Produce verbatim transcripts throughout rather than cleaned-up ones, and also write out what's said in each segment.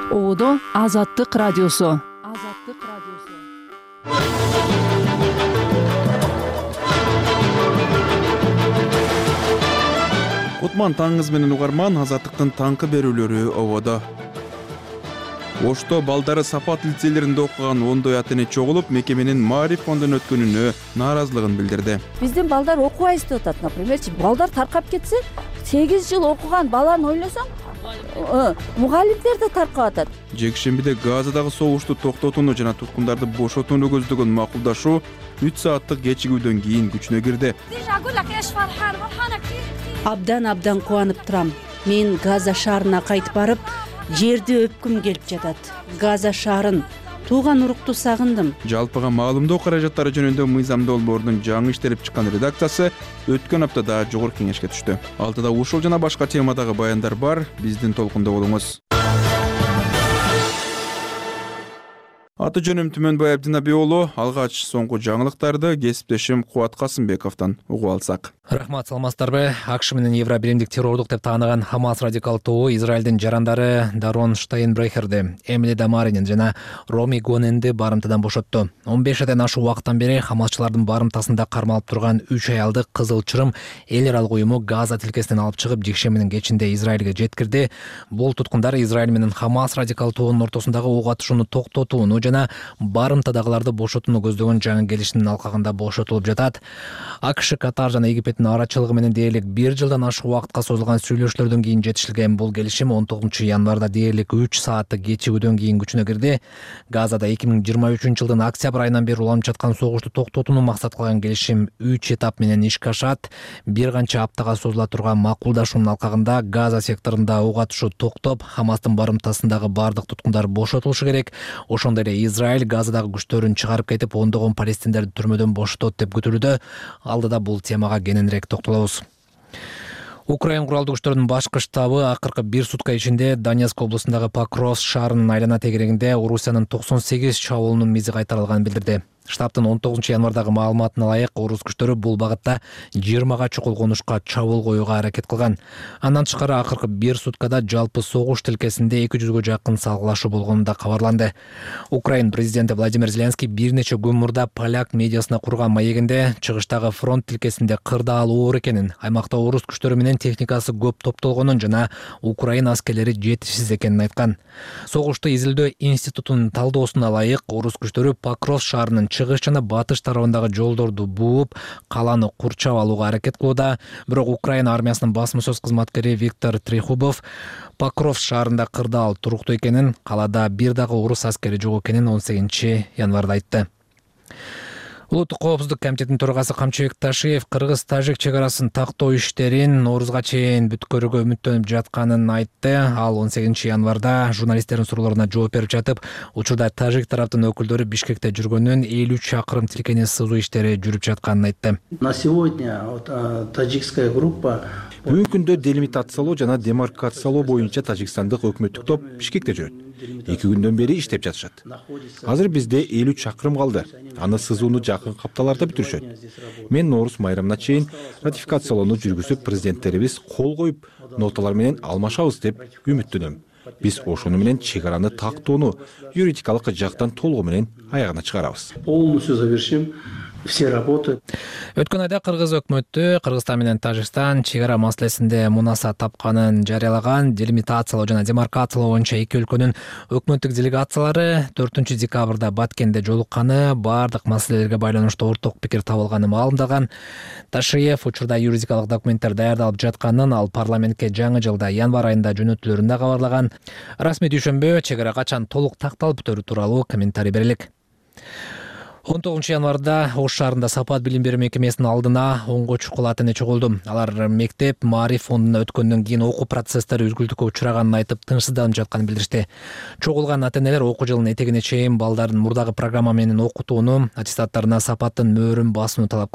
Оодо Азаттык радиосу. Азаттык радиосу. Кутман таңыңыз менен угарман, Азаттыктын таңкы берүүлөрү ободо. Ошто балдары сапат лицейлеринде окуган ондой ата-эне чогулуп, мекеменин Маариф фондунун өткөнүнө нааразылыгын билдирди. Биздин балдар окубайбыз деп атат. Напримерчи, балдар таркап кетсе, сегиз жыл окуган баланы ойлосоң, мугалимдер да таркап атат. Жекшембиде Газадагы согушту токтотууну жана туткундарды бошотууну көздөгөн макулдашуу үч сааттык кечигүүдөн кийин күчүнө кирди. Абдан абдан кубанып турам. Мен Газа шаарына кайтып барып, жерди өпкүм келип жатат. Газа шаарын, тууган урукту сагындым. Жалпыга маалымдоо каражаттары жөнүндө Мыйзам долбоорунун жаңы иштелип чыккан редакциясы өткөн аптада жогорку кеңешке түштү. Алтыда ушул жана башка темадагы баяндар бар. Биздин толкунда болуңуз. Аты жөнүм Түмөнбай Абдинаби уулу. Алгач соңку жаңылыктарды кесиптешим Кубат Касымбековдон угуп алсак. Рахмат, саламатсыздарбы? АКШ менен Евро биримдик террордук деп тааныган Хамас радикал тобу Израилдин жарандары Дарон Штайнбрехерди, Эмили Дамаринин жана Роми Гоненди барымтадан бошотту. он беш айдан ашуун убакыттан бери Хамасчылардын барымтасында кармалып турган үч аялды Кызыл Чырым эл аралык уюму Газа тилкесинен алып чыгып, жекшембинин кечинде Израилге жеткирди. Бул туткундар Израиль менен Хамас радикал тобунун ортосундагы ок атышууну токтотууну жана барымтадагыларды бошотууну көздөгөн жаңы келишимдин алкагында бошотулуп жатат. АКШ, Катар жана Египеттин арачылыгы менен дээрлик бир жылдан ашуун убакытка созулган сүйлөшүүлөрдөн кийин жетишилген бул келишим он тогузунчу январда дээрлик үч сааттык кечигүүдөн кийин күчүнө кирди. Газада эки миң жыйырма үчүнчү жылдын октябрь айынан бери уланып жаткан согушту токтотууну максат кылган келишим үч этап менен ишке ашат. Бир канча аптага созула турган макулдашуунун алкагында Газа секторунда ок атышуу токтоп, Хамастын барымтасындагы бардык туткундар бошотулушу керек. Ошондой эле Израиль Газадагы күчтөрүн чыгарып кетип, ондогон палестиндерди түрмөдөн бошотот деп күтүлүүдө. Алдыда бул темага кененирээк токтолобуз. Украин куралдуу күчтөрүнүн башкы штабы акыркы бир сутка ичинде Донецк облусундагы Покровск шаарынын айлана тегерегинде Орусиянын токсон сегиз чабуулунун мизи кайтарылганын билдирди. Штабтын он тогузунчу январдагы маалыматына ылайык, орус күчтөрү бул багытта жыйырмага чукул конушка чабуул коюуга аракет кылган. Андан тышкары акыркы бир суткада жалпы согуш тилкесинде эки жүзгө жакын салгылашуу болгону да кабарланды. Украин президенти Владимир Зеленский бир нече күн мурда поляк медиасына курган маегинде чыгыштагы фронт тилкесинде кырдаал оор экенин, аймакта орус күчтөрү менен техникасы көп топтолгонун жана Украин аскерлери жетишсиз экенин айткан. Согушту изилдөө институтунун талдоосуна ылайык, орус күчтөрү Покровск шаарынын чыгыш жана батыш тарабындагы жолдорду бууп, каланы курчап алууга аракет кылууда. Бирок Украина армиясынын басма сөз кызматкери Виктор Трехубов Покровск шаарында кырдаал туруктуу экенин, калада бир дагы орус аскери жок экенин он сегизинчи январда айтты. Улуттук коопсуздук комитетинин төрагасы Камчыбек Ташиев кыргыз-тажик чек арасын тактоо иштерин Ноорузга чейин бүткөрүүгө үмүттөнүп жатканын айтты. Ал он сегизинчи январда журналисттердин суроолоруна жооп берип жатып, учурда тажик тараптын өкүлдөрү Бишкекте жүргөнүн, элүү чакырым тилкени сызуу иштери жүрүп жатканын айтты. На сегодня таджикская группа Бүгүнкү күндө делимитациялоо жана демаркациялоо боюнча тажикстандык өкмөттүк топ Бишкекте жүрөт. эки күндөн бери иштеп жатышат. Азыр бизде элүү чакырым калды. Аны сызууну жакын капталарда бүтүрүшөт. Мен Ноорус майрамына чейин ратификациялоону жүргүзүп, президенттерибиз кол коюп, ноталар менен алмашабыз деп үмүттөнөм. Биз ошону менен чек араны тактоону юридикалык жактан толугу менен аягына чыгарабыз. Полностью завершим все работы. Өткөн айда кыргыз өкмөтү Кыргызстан менен Тажикстан чек ара маселесинде мунаса тапканын жарыялаган. Делимитациялоо жана демаркациялоо боюнча эки өлкөнүн өкмөттүк делегациялары төртүнчү декабрда Баткенде жолукканы, бардык маселелерге байланыштуу орток пикир табылганы маалымдаган. Ташиев учурда юридикалык документтер даярдалып жатканын, ал парламентке жаңы жылда январь айында жөнөтүлөрүн да кабарлаган. Расмий дүйшөмбү чек ара качан толук такталып бүтөрү тууралуу комментарий берилик. он тогузунчу январда Ош шаарында Сапат билим берүү мекемесинин алдына онго чукул ата-эне чогулду. Алар мектеп Маариф фондуна өткөндөн кийин окуу процесстери үзгүлтүккө учураганын айтып, тынчсызданып жатканын билдиришти. Чогулган ата-энелер окуу жылынын этегине чейин балдарын мурдагы программа менен окутууну, аттестаттарына Сапаттын мөөрүн басууну талап кылышты.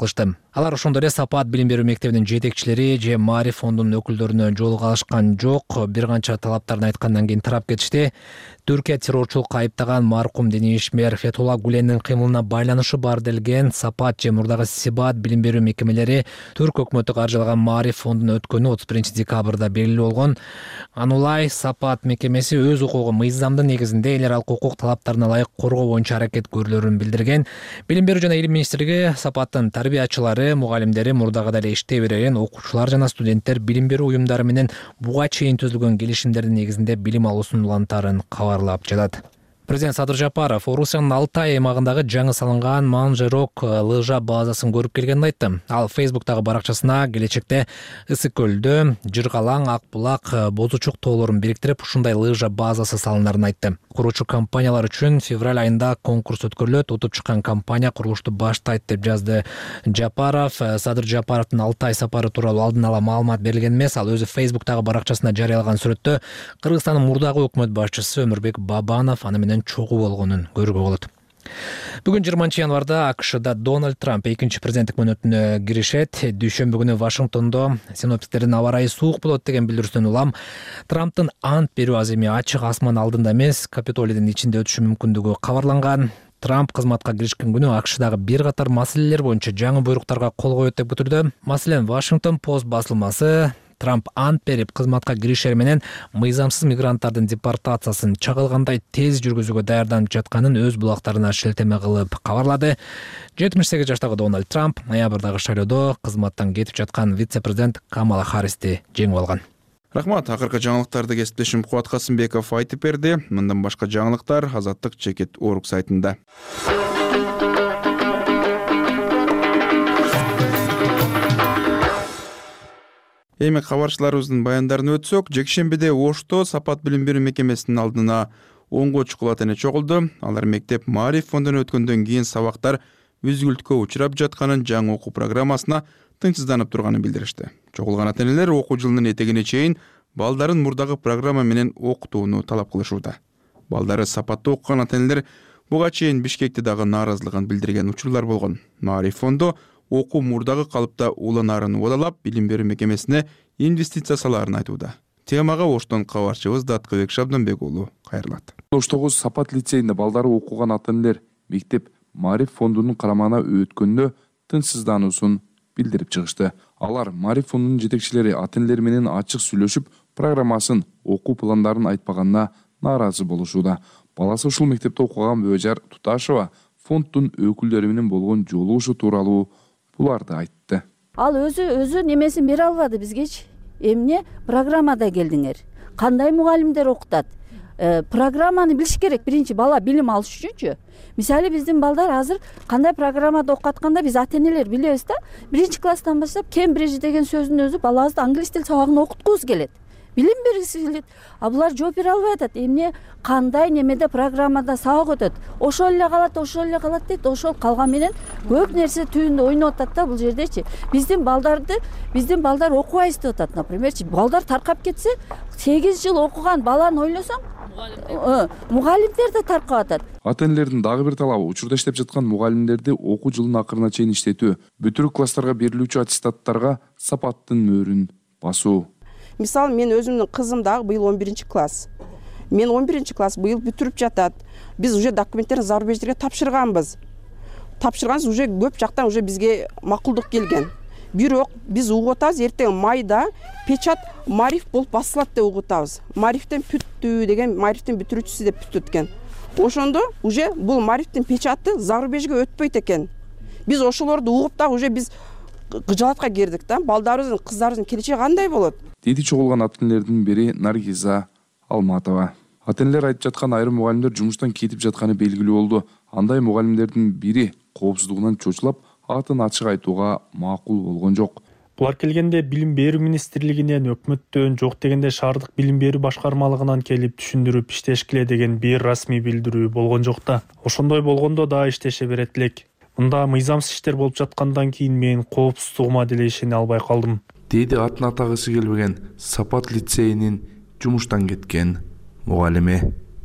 Алар ошондой эле Сапат билим берүү мектебинин жетекчилери же Маариф фондунун өкүлдөрүнө жолуга алышкан жок. Бир канча талаптарын айткандан кийин тарап кетишти. Түркия террорчулукка айыптаган маркум диний ишмер Фетулла Гулендин кыймылына байланышы бар делген Сапат же мурдагы Сибат билим берүү мекемелери Түрк өкмөтү каржылаган Маариф фондунун өткөнү отуз биринчи декабрда белгилүү болгон. Анулай Сапат мекемеси өз укугу мыйзамдын негизинде эл аралык укук талаптарына ылайык коргоо боюнча аракет көрүлөрүн билдирген. Билим берүү жана илим министрлиги Сапаттын тарбиячылары, мугалимдери мурдагыдай эле иштей берерин, окуучулар жана студенттер билим берүү уюмдары менен буга чейин түзүлгөн келишимдердин негизинде билим алуусун улантаарын кабарлап жатат. Президент Садыр Жапаров Орусиянын Алтай аймагындагы жаңы салынган Манжерок лыжа базасын көрүп келгенин айтты. Ал Фейсбуктагы баракчасына келечекте Ысык көлдө Жыргалаң, Ак булак, Бозучук тоолорун бириктирип ушундай лыжа базасы салынарын айтты. Куруучу компаниялар үчүн февраль айында конкурс өткөрүлөт. Утуп чыккан компания курулушту баштайт деп жазды Жапаров. Садыр Жапаровдун Алтай сапары тууралуу алдын ала маалымат берилген эмес. Ал өзү Фейсбуктагы баракчасына жарыялаган сүрөттө Кыргызстандын мурдагы өкмөт башчысы Өмүрбек Бабанов аны менен чогуу болгонун көрүүгө болот. Бүгүн жыйырманчы январда АКШда Дональд Трамп экинчи президенттик мөөнөтүнө киришет. Дүйшөмбү күнү Вашингтондо синоптиктердин аба ырайы суук болот деген билдирүүсүнөн улам Трамптын ант берүү аз эми ачык асман алдында эмес, Капитолийдин ичинде өтүшү мүмкүндүгү кабарланган. Трамп кызматка киришкен күнү АКШдагы бир катар маселелер боюнча жаңы буйруктарга кол коет деп күтүлдү. Маселен, Washington Post басылмасы Трамп ант берип кызматка киришер менен мыйзамсыз мигранттардын депортациясын чагылгандай тез жүргүзүүгө даярданып жатканын өз булактарына шилтеме кылып кабарлады. жетимиш сегиз жаштагы Дональд Трамп ноябрдагы шайлоодо кызматтан кетип жаткан вице-президент Камала Харристи жеңип алган. Рахмат. Акыркы жаңылыктарды кесиптешим Кубат Касымбеков айтып берди. Мындан башка жаңылыктар Азаттык чекит орг сайтында. Эми кабарчыларыбыздын баяндарын өтсөк, жекшембиде Ошто Сапат билим берүү мекемесинин алдына онго чукул эне чогулду. Алар мектеп Маариф фондунан өткөндөн кийин сабактар үзгүлткө учурап жатканын, жаңы окуу программасына тынчсызданып турганын билдиришти. Чогулган ата-энелер окуу жылынын этегине чейин балдарын мурдагы программа менен окутууну талап кылышууда. Балдары Сапатта окуган ата-энелер буга чейин Бишкекте дагы нааразылыгын билдирген учурлар болгон. Маариф фонду окуу мурдагы калыпта уланаарын убадалап, билим берүү мекемесине инвестиция салаарын айтууда. Темага Оштон кабарчыбыз Даткыбек Шабданбек уулу кайрылат. Оштогу Сапат лицейинде балдары окуган ата-энелер мектеп Маариф фондунун карамагына өткөндө тынчсыздануусун билдирип чыгышты. Алар Маариф фондунун жетекчилери ата-энелер менен ачык сүйлөшүп, программасын, окуу пландарын айтпаганына нааразы болушууда. Баласы ушул мектепте окуган Бөжар Туташева фонддун өкүлдөрү менен болгон жолугушуу тууралуу буларды айтты. Ал өзү өзү немесин бере албады бизгечи. Эмне программада келдиңер? Кандай мугалимдер окутат? Э, программаны билиш керек. Биринчи бала билим алыш үчүнчү. Мисалы биздин балдар азыр кандай программада окуп атканда биз ата-энелер билебиз да. Биринчи класстан баштап Кембридж деген сөздүн өзү балабызды англис тил сабагына окуткубуз келет. Билим бергиси келет. А булар жооп бере албай атат. Эмне кандай немеде программада сабак өтөт. Ошол эле калат, ошол эле калат дейт. Ошол калган менен көп нерсе түбүндө ойноп атат да бул жердечи. Биздин балдарды, биздин балдар окубайбыз деп атат, напримерчи. Балдар таркап кетсе, сегиз жыл окуган баланы ойлосоң, мугалимдер да таркап атат. Ата-энелердин дагы бир талабы учурда иштеп жаткан мугалимдерди окуу жылынын акырына чейин иштетүү, бүтүрүк класстарга берилүүчү аттестаттарга Сапаттын мөөрүн басуу. Мисалы, мен өзүмдүн кызым дагы быйыл он биринчи класс. Мен он биринчи класс быйыл бүтүрүп жатат. Биз уже документтерин зарубеждерге тапшырганбыз. Тапшырганбыз, уже көп жактан уже бизге макулдук келген. Бирок биз угуп атабыз, эртең майда печат Маариф болуп басылат деп угуп атабыз. Маарифтен бүттү деген, Маарифтин бүтүрүүчүсү деп бүттү экен. Ошондо уже бул Маарифтин печаты зарубежге өтпөйт экен. Биз ошолорду угуп да уже биз кыжаатка кирдик да. Балдарыбыздын, кыздарыбыздын келечеги кандай болот? Деди чогулган ата-энелердин бири Наргиза Алматова. Ата-энелер айтып жаткан айрым мугалимдер жумуштан кетип жатканы белгилүү болду. Андай мугалимдердин бири коопсуздугунан чочулап, атын ачык айтууга макул болгон жок. Булар келгенде билим берүү министрлигинен, өкмөттөн, жок дегенде шаардык билим берүү башкармалыгынан келип түшүндүрүп иштешкиле деген бир расмий билдирүү болгон жок да. Ошондой болгондо да иштеше берет элек. Мында мыйзамсыз иштер болуп жаткандан кийин мен коопсуздугума деле ишене албай калдым. Деди атын атагысы келбеген Сапат лицейинин жумуштан кеткен мугалими.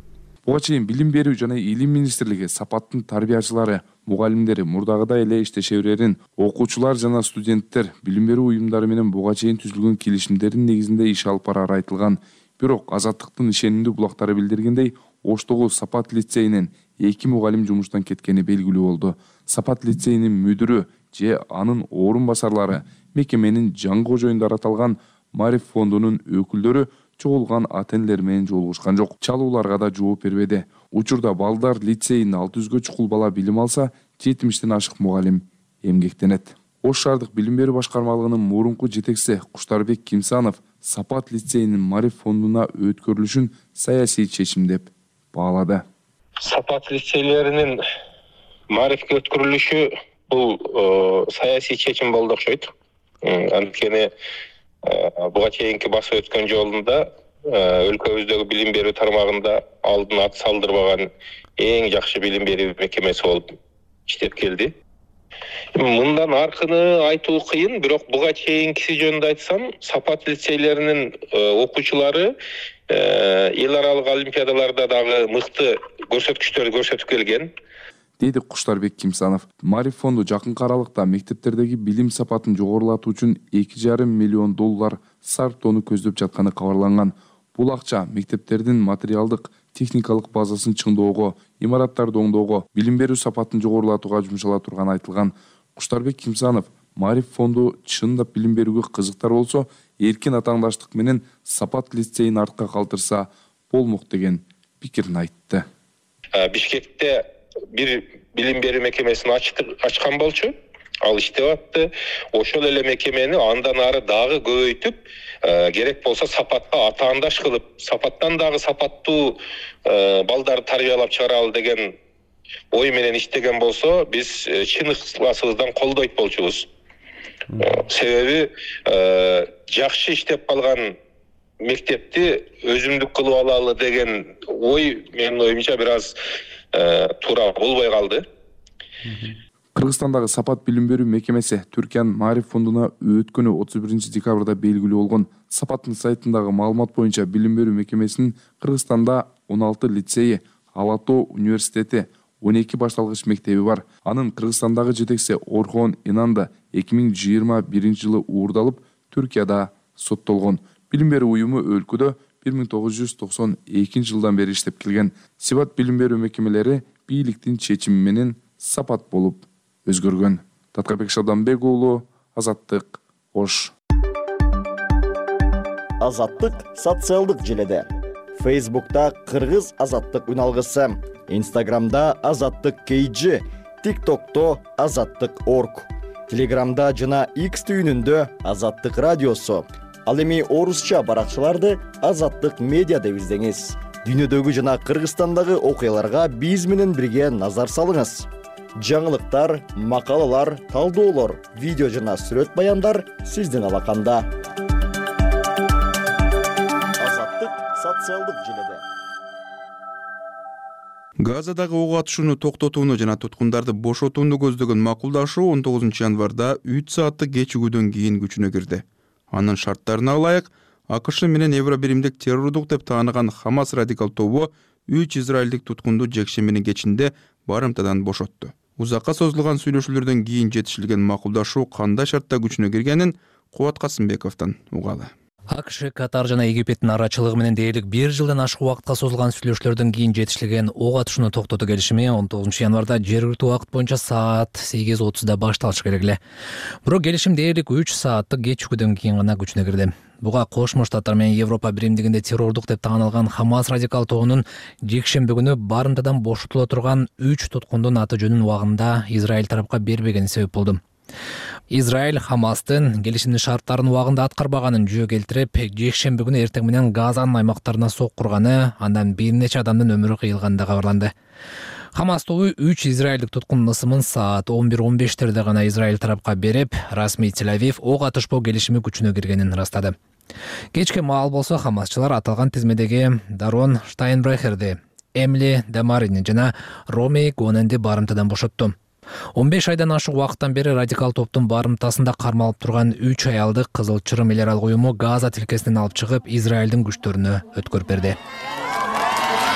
Буга чейин билим берүү жана илим министрлиги сапаттын тарбиячылары, мугалимдери мурдагыдай эле иштеше берерин, окуучулар жана студенттер билим берүү уюмдары менен буга чейин түзүлгөн келишимдердин негизинде иш алып барары айтылган. Бирок Азаттыктын ишенимдүү булактары билдиргендей, Оштогу Сапат лицейинен эки мугалим жумуштан кеткени белгилүү болду. Сапат лицейинин мүдүрү же анын орун басарлары мекеменин жаңы кожоюнда аталган Мариф фондунун өкүлдөрү чогулган ата-энелер менен жолугушкан жок. Чалууларга да жооп бербеди. Учурда балдар лицейинде алты жүзгө чукул бала билим алса, жетимиштен ашык мугалим эмгектенет. Ош шаардык билим берүү башкармалыгынын мурунку жетекчиси Куштарбек Кимсанов Сапат лицейинин Мариф фондуна өткөрүлүшүн саясий чечим деп баалады. Сапат лицейлеринин Марифке өткөрүлүшү бул саясий чечим болду окшойт. Анткени буга чейинки басып өткөн жолунда өлкөбүздөгү билим берүү тармагында алдын ат салдырбаган эң жакшы билим берүү мекемеси болуп иштеп келди. Мындан аркыны айтуу кыйын, бирок буга чейинкиси жөнүндө айтсам, Сапат лицейлеринин окуучулары эл аралык олимпиадаларда дагы мыкты көрсөткүчтөрдү көрсөтүп келген, деди Куштарбек Кимсанов. Мариф фонду жакынкы аралыкта мектептердеги билим сапатын жогорулатуу үчүн эки жарым миллион доллар сарптоону көздөп жатканы кабарланган. Бул акча мектептердин материалдык, техникалык базасын чыңдоого, имараттарды оңдоого, билим берүү сапатын жогорулатууга жумшала турганы айтылган. Куштарбек Кимсанов Мариф фонду чындап билим берүүгө кызыктар болсо, эркин атаандаштык менен Сапат лицейин артка калтырса болмок деген пикирин айтты. Бишкекте бир билим берүү мекемесин ачкан болчу, ал иштеп атты. Ошол эле мекемени андан ары дагы көбөйтүп, керек болсо Сапатка атаандаш кылып, Сапаттан дагы сапаттуу балдарды тарбиялап чыгаралы деген ой менен иштеген болсо, биз чын ыхласыбыздан колдойт болчубуз. Себеби жакшы иштеп калган мектепти өзүмдүк кылып алалы деген ой менин оюмча бир аз туура болбой калды. Кыргызстандагы Сапат билим берүү мекемеси Түркиянын Мариф фондуна өткөнү отуз биринчи декабрда белгилүү болгон. Сапаттын сайтындагы маалымат боюнча билим берүү мекемесинин Кыргызстанда он алты лицейи, Ала Тоо университети, он эки башталгыч мектеби бар. Анын Кыргызстандагы жетекчиси Орхон Инанда эки миң жыйырма биринчи жылы уурдалып, Түркияда соттолгон. Билим берүү уюму өлкөдө бир миң тогуз жүз токсон экинчи жылдан бери иштеп келген. Сипат билим берүү мекемелери бийликтин чечими менен Сапат болуп өзгөргөн. Таткарбек Шабданбек уулу, Азаттык, Ош. Азаттык социалдык желеде. Фейсбукта Кыргыз Азаттык үналгысы, Инстаграмда Азаттык кей джи, ТикТокто Азаттык точка орг, Телеграмда жана X түйүнүндө Азаттык радиосу. Ал эми орусча баракчаларды Азаттык медиа деп издеңиз. Дүйнөдөгү жана Кыргызстандагы окуяларга биз менен бирге назар салыңыз. Жаңылыктар, макалалар, талдоолор, видео жана сүрөт баяндар сиздин алаканда. Азаттык социалдык желеде. Газадагы ок атышууну токтотууну жана туткундарды бошотууну көздөгөн макулдашуу он тогузунчу январда үч сааттык кечигүүдөн кийин күчүнө кирди. Анын шарттарына ылайык АКШ менен Евробиримдик террордук деп тааныган Хамас радикал тобу үч израилдик туткунду жекшембинин кечинде барымтадан бошотту. Узакка созулган сүйлөшүүлөрдөн кийин жетишилген макулдашуу кандай шартта күчүнө киргенин Кубат Касымбековдон угалы. АКШ, Катар жана Египеттин арачылыгы менен дээрлик бир жылдан ашык убакытка созулган сүйлөшүүлөрдөн кийин жетишилген ок атышууну токтотуу келишими он тогузунчу январда жергиликтүү убакыт боюнча саат сегиз отузда башталышы керек эле. Бирок келишим дээрлик үч сааттык кечигүүдөн кийин гана күчүнө кирди. Буга Кошмо Штаттар менен Европа биримдигинде террордук деп таанылган Хамас радикал тобунун жекшемби күнү барымтадан бошотула турган үч туткундун аты жөнүн убагында Израиль тарапка бербегени себеп болду. Израиль Хамастын келишимдин шарттарын убагында аткарбаганын жөө келтирип, жекшемби күнү эртең менен Газанын аймактарына соккурганы, андан бир нече адамдын өмүрү кыйылганы да кабарланды. Хамас тобу үч израилдик туткундун ысымын саат он бир он бештерде гана Израиль тарапка берип, расмий Тель-Авив ок атышпоо келишими күчүнө киргенин ырастады. Кечке маал болсо Хамасчылар аталган тизмедеги Дарон Штайнбрехерди, Эмили Дамарини жана Роми Гоненди барымтадан бошотту. он беш айдан ашык убакыттан бери радикал топтун барымтасында кармалып турган үч аялды Кызыл Чырым эл аралык уюму Газа тилкесинен алып чыгып, Израилдин күчтөрүнө өткөрүп берди.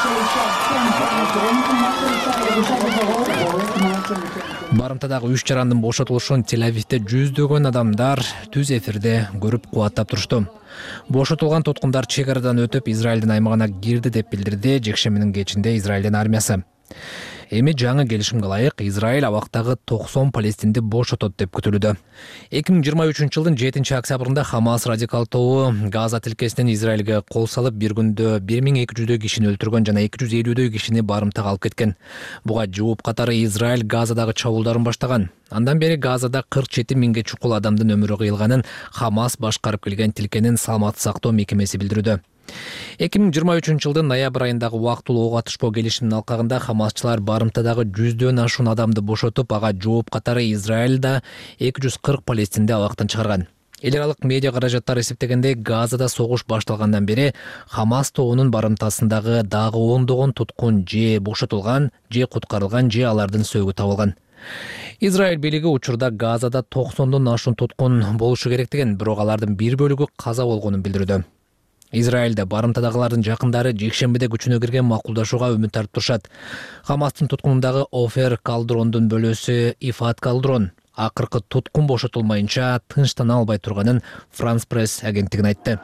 Барымтадагы үч жарандын бошотулушун Тель-Авивде жүздөгөн адамдар түз эфирде көрүп кубаттап турушту. Бошотулган туткундар чек арадан өтүп Израилдин аймагына кирди деп билдирди жекшембинин кечинде Израилдин армиясы. Эми жаңы келишимге ылайык Израиль абактагы токсон палестинди бошотот деп күтүлүүдө. эки миң жыйырма үчүнчү жылдын жетинчи октябрында Хамас радикал тобу Газа тилкесинен Израилге кол салып, бир күндө бир миң эки жүздөй кишини өлтүргөн жана эки жүз элүүдөй кишини барымтага алып кеткен. Буга жооп катары Израиль Газадагы чабуулдарын баштаган. Андан бери Газада кырк жети миңге чукул адамдын өмүрү кыйылганын Хамас башкарып келген тилкенин саламаттык сактоо мекемеси билдирүүдө. эки миң жыйырма үчүнчү жылдын ноябрь айындагы убактылуу ок атышпоо келишиминин алкагында Хамасчылар барымтадагы жүздөн ашуун адамды бошотуп, ага жооп катары Израилда эки жүз кырк палестинди абактан чыгарган. Эл аралык медиа каражаттар эсептегенде, Газада согуш башталгандан бери Хамас тобунун барымтасындагы дагы ондогон туткун же бошотулган, же куткарылган, же алардын сөөгү табылган. Израиль бийлиги учурда Газада токсондон ашуун туткун болушу керек деген, бирок алардын бир бөлүгү каза болгонун билдирүүдө. Израилде барымтадагылардын жакындары жекшембиде күчүнө кирген макулдашууга үмүт артып турушат. Хамастын туткунундагы Офер Калдрондун бөлөсү Ифат Калдрон акыркы туткун бошотулмайынча тынчтана албай турганын Франс пресс агенттигине айтты.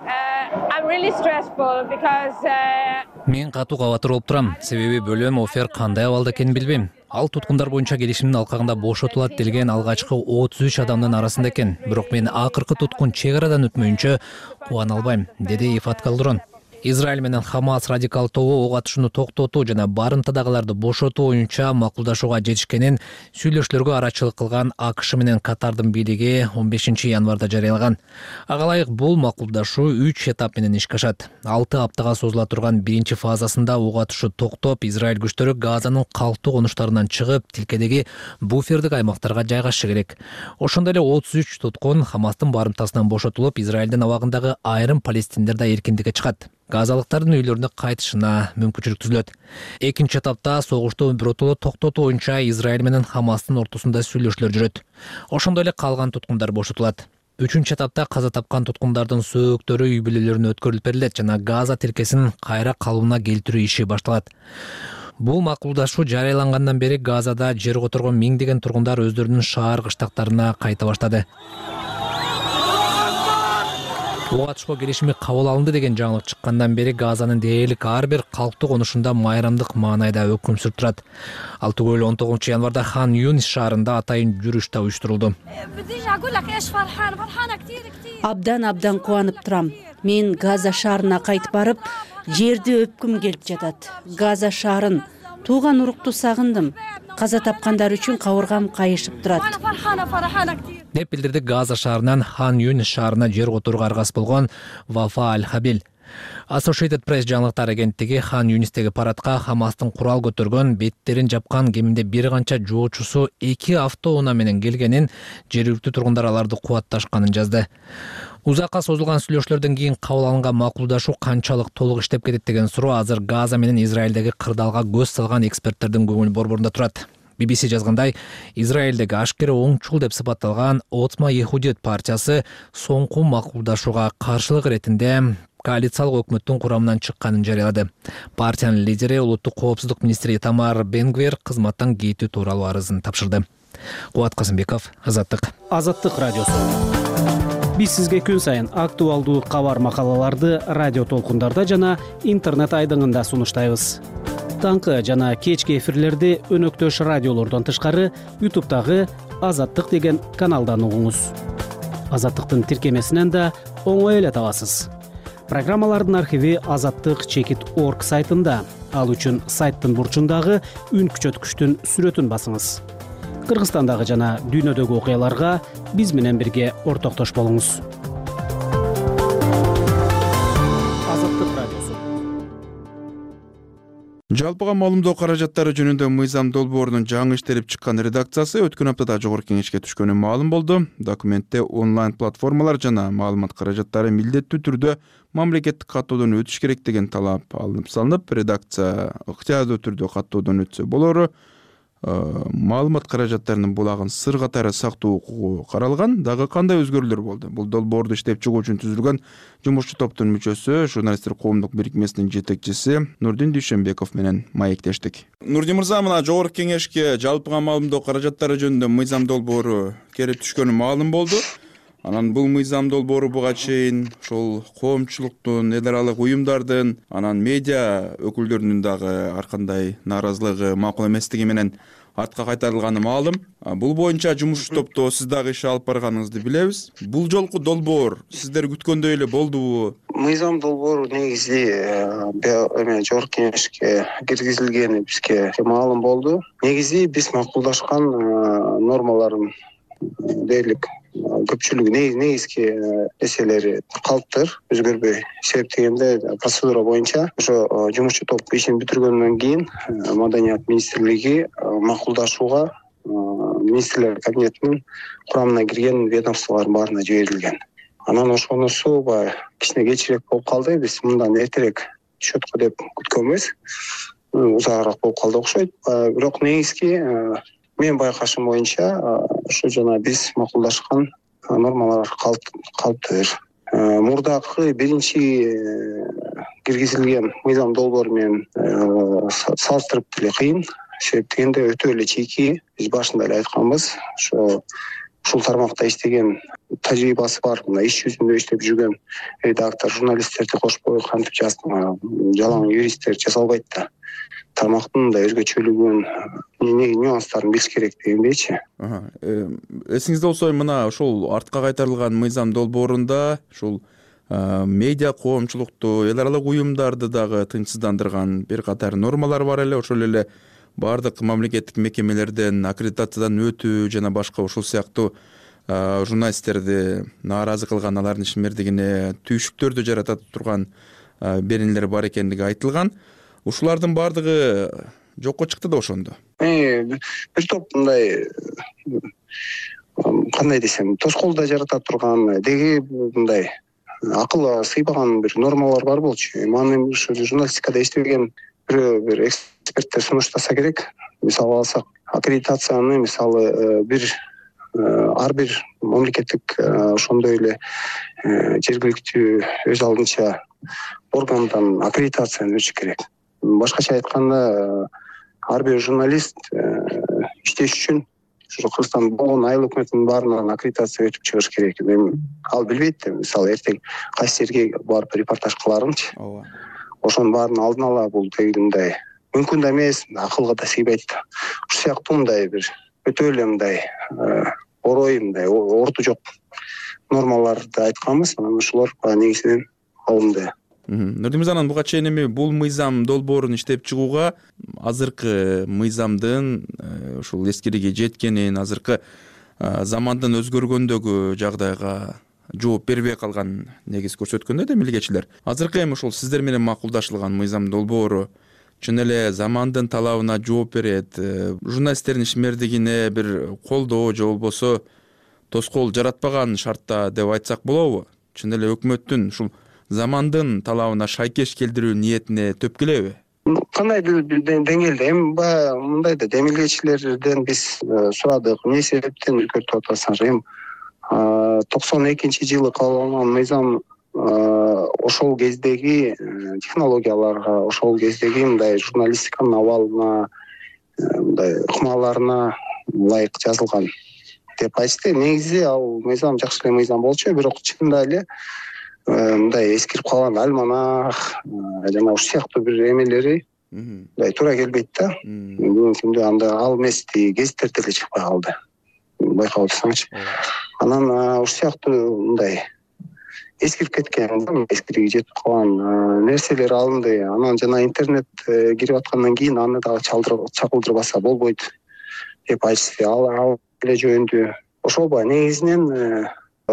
Мен катуу кабатыр болуп турам, себеби бөлөм Офер кандай абалда экенин билбейм. Ал туткундар боюнча келишимдин алкагында бошотулат делген алгачкы отуз үч адамдын арасында экен. Бирок мен акыркы туткун чек арадан өтмөйүнчө кубана албайм, деди Ифат Калдрон. Израиль менен Хамас радикал тобу ок атышууну токтотуу жана барымтадагыларды бошотуу боюнча макулдашууга жетишкенин сүйлөшүүлөргө арачылык кылган АКШ менен Катардын бийлиги он бешинчи январда жарыялаган. Ага ылайык бул макулдашуу үч этап менен ишке ашат. алты аптага созула турган биринчи фазасында ок атышуу токтоп, Израиль күчтөрү Газанын калктуу конуштарынан чыгып, тилкедеги буфердик аймактарга жайгашы керек. Ошондой эле отуз үч туткун Хамастын барымтасынан бошотулуп, Израилдин абагындагы айрым палестиндер да эркиндикке чыгат. Газалыктардын үйлөрүнө кайтышына мүмкүнчүлүк түзүлөт. Экинчи этапта согушту биротоло токтотуу боюнча Израиль менен Хамастын ортосунда сүйлөшүүлөр жүрөт. Ошондой эле калган туткундар бошотулат. Үчүнчү этапта каза тапкан туткундардын сөөктөрү үй бүлөлөрүнө өткөрүлүп берилет жана Газа тилкесин кайра калыбына келтирүү иши башталат. Бул макулдашуу жарыялангандан бери Газада жер которгон миңдеген тургундар өздөрүнүн шаар кыштактарына кайта баштады. Ок атышпоо келишими кабыл алынды деген жаңылык чыккандан бери Газанын дээрлик ар бир калктуу конушунда майрамдык маанайда өкүм сүрүп турат. Ал түгөл он тогузунчу январда Хан Юнис шаарында атайын жүрүш да уюштурулду. Абдан абдан кубанып турам. Мен Газа шаарына кайтып барып, жерди өпкүм келип жатат. Газа шаарын, тууган урукту сагындым. Каза тапкандар үчүн кабыргам кайышып турат, деп билдирди Газа шаарынан Хан Юнис шаарына жер которууга аргас болгон Вафа Аль-Хабил. Associated Press жаңылыктар агенттиги Хан Юнистеги парадка Хамастын курал көтөргөн, беттерин жапкан кеминде бир канча жоочусу эки автоунаа менен келгенин, жергиликтүү тургундар аларды кубатташканын жазды. Узакка созулган сүйлөшүүлөрдөн кийин кабыл алынган макулдашуу канчалык толук иштеп кетет деген суроо азыр Газа менен Израилдеги кырдаалга көз салган эксперттердин көңүл борборунда турат. би би си жазгандай, Израилдеги ашкере оңчул деп сыпатталган Отма Ехудиет партиясы соңку макулдашууга каршылык иретинде коалициялык өкмөттүн курамынан чыкканын жарыялады. Партиянын лидери улуттук коопсуздук министри Тамар Бенгвер кызматтан кетүү тууралуу арызын тапшырды. Кубат Казымбеков, Азаттык. Азаттык радиосу. Биз сизге күн сайын актуалдуу кабар макалаларды радио толкундарда жана интернет айдыңында сунуштайбыз. Таңкы жана кечки эфирлерди өнөктөш радиолордон тышкары ютубтагы Азаттык деген каналдан угуңуз. Азаттыктын тиркемесинен да оңой эле табасыз. Программалардын архиви азаттык чекит точка орг сайтында. Ал үчүн сайттын бурчундагы үн күчөткүчтүн сүрөтүн басыңыз. Кыргызстандагы жана дүйнөдөгү окуяларга биз менен бирге ортоктош болуңуз. Азаттык радиосу. Жалпыга маалымдоо каражаттары жөнүндө Мыйзам долбоорунун жаңы иштелип чыккан редакциясы өткөн аптада жогорку кеңешке түшкөнү маалым болду. Документте онлайн платформалар жана маалымат каражаттары милдеттүү түрдө мамлекеттик каттоодон өтүш керек деген талап алынып салынып, редакция ыктыярдуу түрдө каттоодон өтсө болору, маалымат каражаттарынын булагын сыр катары сактоо укугу каралган. Дагы кандай өзгөрүүлөр болду? Бул долбоорду иштеп чыгуу үчүн түзүлгөн жумушчу топтун мүчөсү, журналисттер коомдук бирикмесинин жетекчиси Нурдин Дүйшөнбеков менен маектештик. Нурдин мырза, мына жогорку кеңешке жалпыга маалымдоо каражаттары жөнүндө мыйзам долбоору келип түшкөнү маалым болду. Анан бул мыйзам долбоору буга чейин ошол коомчулуктун, эл аралык уюмдардын, анан медиа өкүлдөрүнүн дагы ар кандай нааразылыгы, макул эместиги менен артка кайтарылганы маалым. Бул боюнча жумушчу топто сиз дагы иш алып барганыңызды билебиз. Бул жолку долбоор сиздер күткөндөй эле болдубу? Мыйзам долбоору негизи эме жогорку кеңешке киргизилгени бизге маалым болду. Негизи биз макулдашкан нормаларын дээрлик көпчүлүгү негизги нерселери калыптыр, өзгөрбөй. Себеп дегенде процедура боюнча ошо жумушчу топ ишин бүтүргөндөн кийин Маданият министрлиги макулдашууга министрлер кабинетинин курамына кирген ведомстволордун баарына жиберилген. Анан ошонусу баягы кичине кечирээк болуп калды. Биз мындан эртерээк түшөт го деп күткөнбүз. Узагыраак болуп калды окшойт. Бирок негизги мен байкашым боюнча ошо жана биз макулдашкан нормалар калыптыр. Мурдакы биринчи киргизилген мыйзам долбоору менен салыштырып деле кыйын. Себеп дегенде өтө эле чийки, биз башында эле айтканбыз, ошо ушул тармакта иштеген тажрыйбасы бар, мына иш жүзүндө иштеп жүргөн редактор, журналисттерди кошпой кантип жаздым, жалаң юристтер жаза албайт да. Тармактын да өзгөчөлүгүн, нюанстарын билиш керек дегендейчи. Эсиңизде болсо, мына ошол артка кайтарылган мыйзам долбоорунда ушул медиа коомчулукту, эл аралык уюмдарды дагы тынчсыздандырган бир катар нормалар бар эле. Ошол эле бардык мамлекеттик мекемелерден аккредитациядан өтүү жана башка ушул сыяктуу журналисттерди нааразы кылган, алардын ишмердигине түйшүктөрдү жарата турган беренелер бар экендиги айтылган. Ушулардын бардыгы жокко чыкты да ошондо. Бир топ мындай кандай десем, тоскоолду жарата турган, деги мындай акылга сыйбаган бир нормалар бар болчу. Маны ушу журналистикада иштеген бирөө бир эксперттер сунуштаса керек. Мисалы алсак, аккредитацияны мисалы бир ар бир мамлекеттик ошондой эле жергиликтүү өз алдынча органдан аккредитацияны өтүш керек. Башкача айтканда, ар бир журналист иштеш үчүн ошо Кыргызстан болгон айыл өкмөтүнүн баарынан аккредитация өтүп чыгыш керек. Ал билбейт да, мисалы эртең кайсы жерге барып репортаж кыларымчы. Ошонун баарын алдын ала бул мындай мүмкүн да эмес, акылга да сыйбайт да. Ушул сыяктуу мындай бир өтө эле мындай орой, мындай орду жок нормаларды айтканбыз. Анан ошолор негизинен алынды. Нурдин мырза, анан буга чейин эми бул мыйзам долбоорун иштеп чыгууга азыркы мыйзамдын ушул эскириги жеткенин, азыркы замандын өзгөргөндөгү жагдайга жооп бербей калган негиз көрсөткөндө да милигечилер. Азыркы эми ушул сиздер менен макулдашылган мыйзам долбоору чын эле замандын талабына жооп берет, журналисттердин ишмердигине бир колдоо же болбосо тоскоол жаратпаган шартта деп айтсак болобу? Чын эле өкмөттүн ушул замандын талабына шайкеш келтирүү ниетине төп келеби? Кандайдыр деңгээлде эми баягы мындай да демилгечилерден биз сурадык, эмне себептен өзгөртүп атасыңар? Эми токсон экинчи жылы кабыл алынган мыйзам ошол кездеги технологияларга, ошол кездеги мындай журналистиканын абалына, мындай ыкмаларына ылайык жазылган деп айтты. Негизи ал мыйзам жакшы эле мыйзам болчу, бирок чынында эле мындай эскирип калган альманах жана ушул сыяктуу бир эмелери мындай туура келбейт да. Бүгүнкү күндө анда ал эмес гезиттерде эле чыкпай калды. Байкап отурсаңчы. Анан ушул сыяктуу мындай эскирип кеткен, эскириги жетип калган нерселер алынды. Анан жана интернет кирип аткандан кийин аны дагы чагылдырбаса болбойт деп айтышты. Ал эле жөнүндө ошол ба негизинен